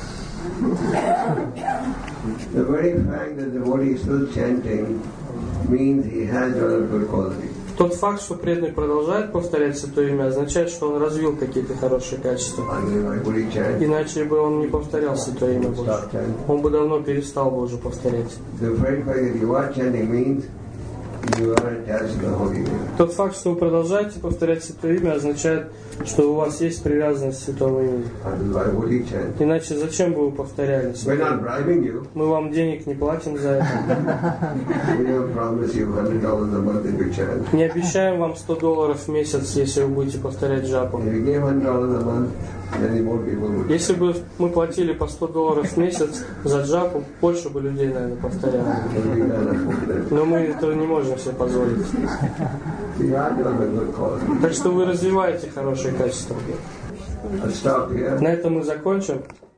The very fact that the devotee is still chanting means he has a good quality. Тот факт, что преданный продолжает повторять Святое Имя, означает, что он развил какие-то хорошие качества. Иначе бы он не повторял Святое Имя больше. Он бы давно перестал бы уже повторять. Тот факт, что вы продолжаете повторять Святое Имя, означает, что у вас есть привязанность к Святому Имени. Иначе зачем бы вы повторяли? Мы вам денег не платим за это. Не обещаем вам сто долларов в месяц, если вы будете повторять джапу. Если бы мы платили по сто долларов в месяц за джапу, больше бы людей, наверное, повторяли. Но мы этого не можем себе позволить. Так что вы развиваете хорошие качества. На этом мы закончим.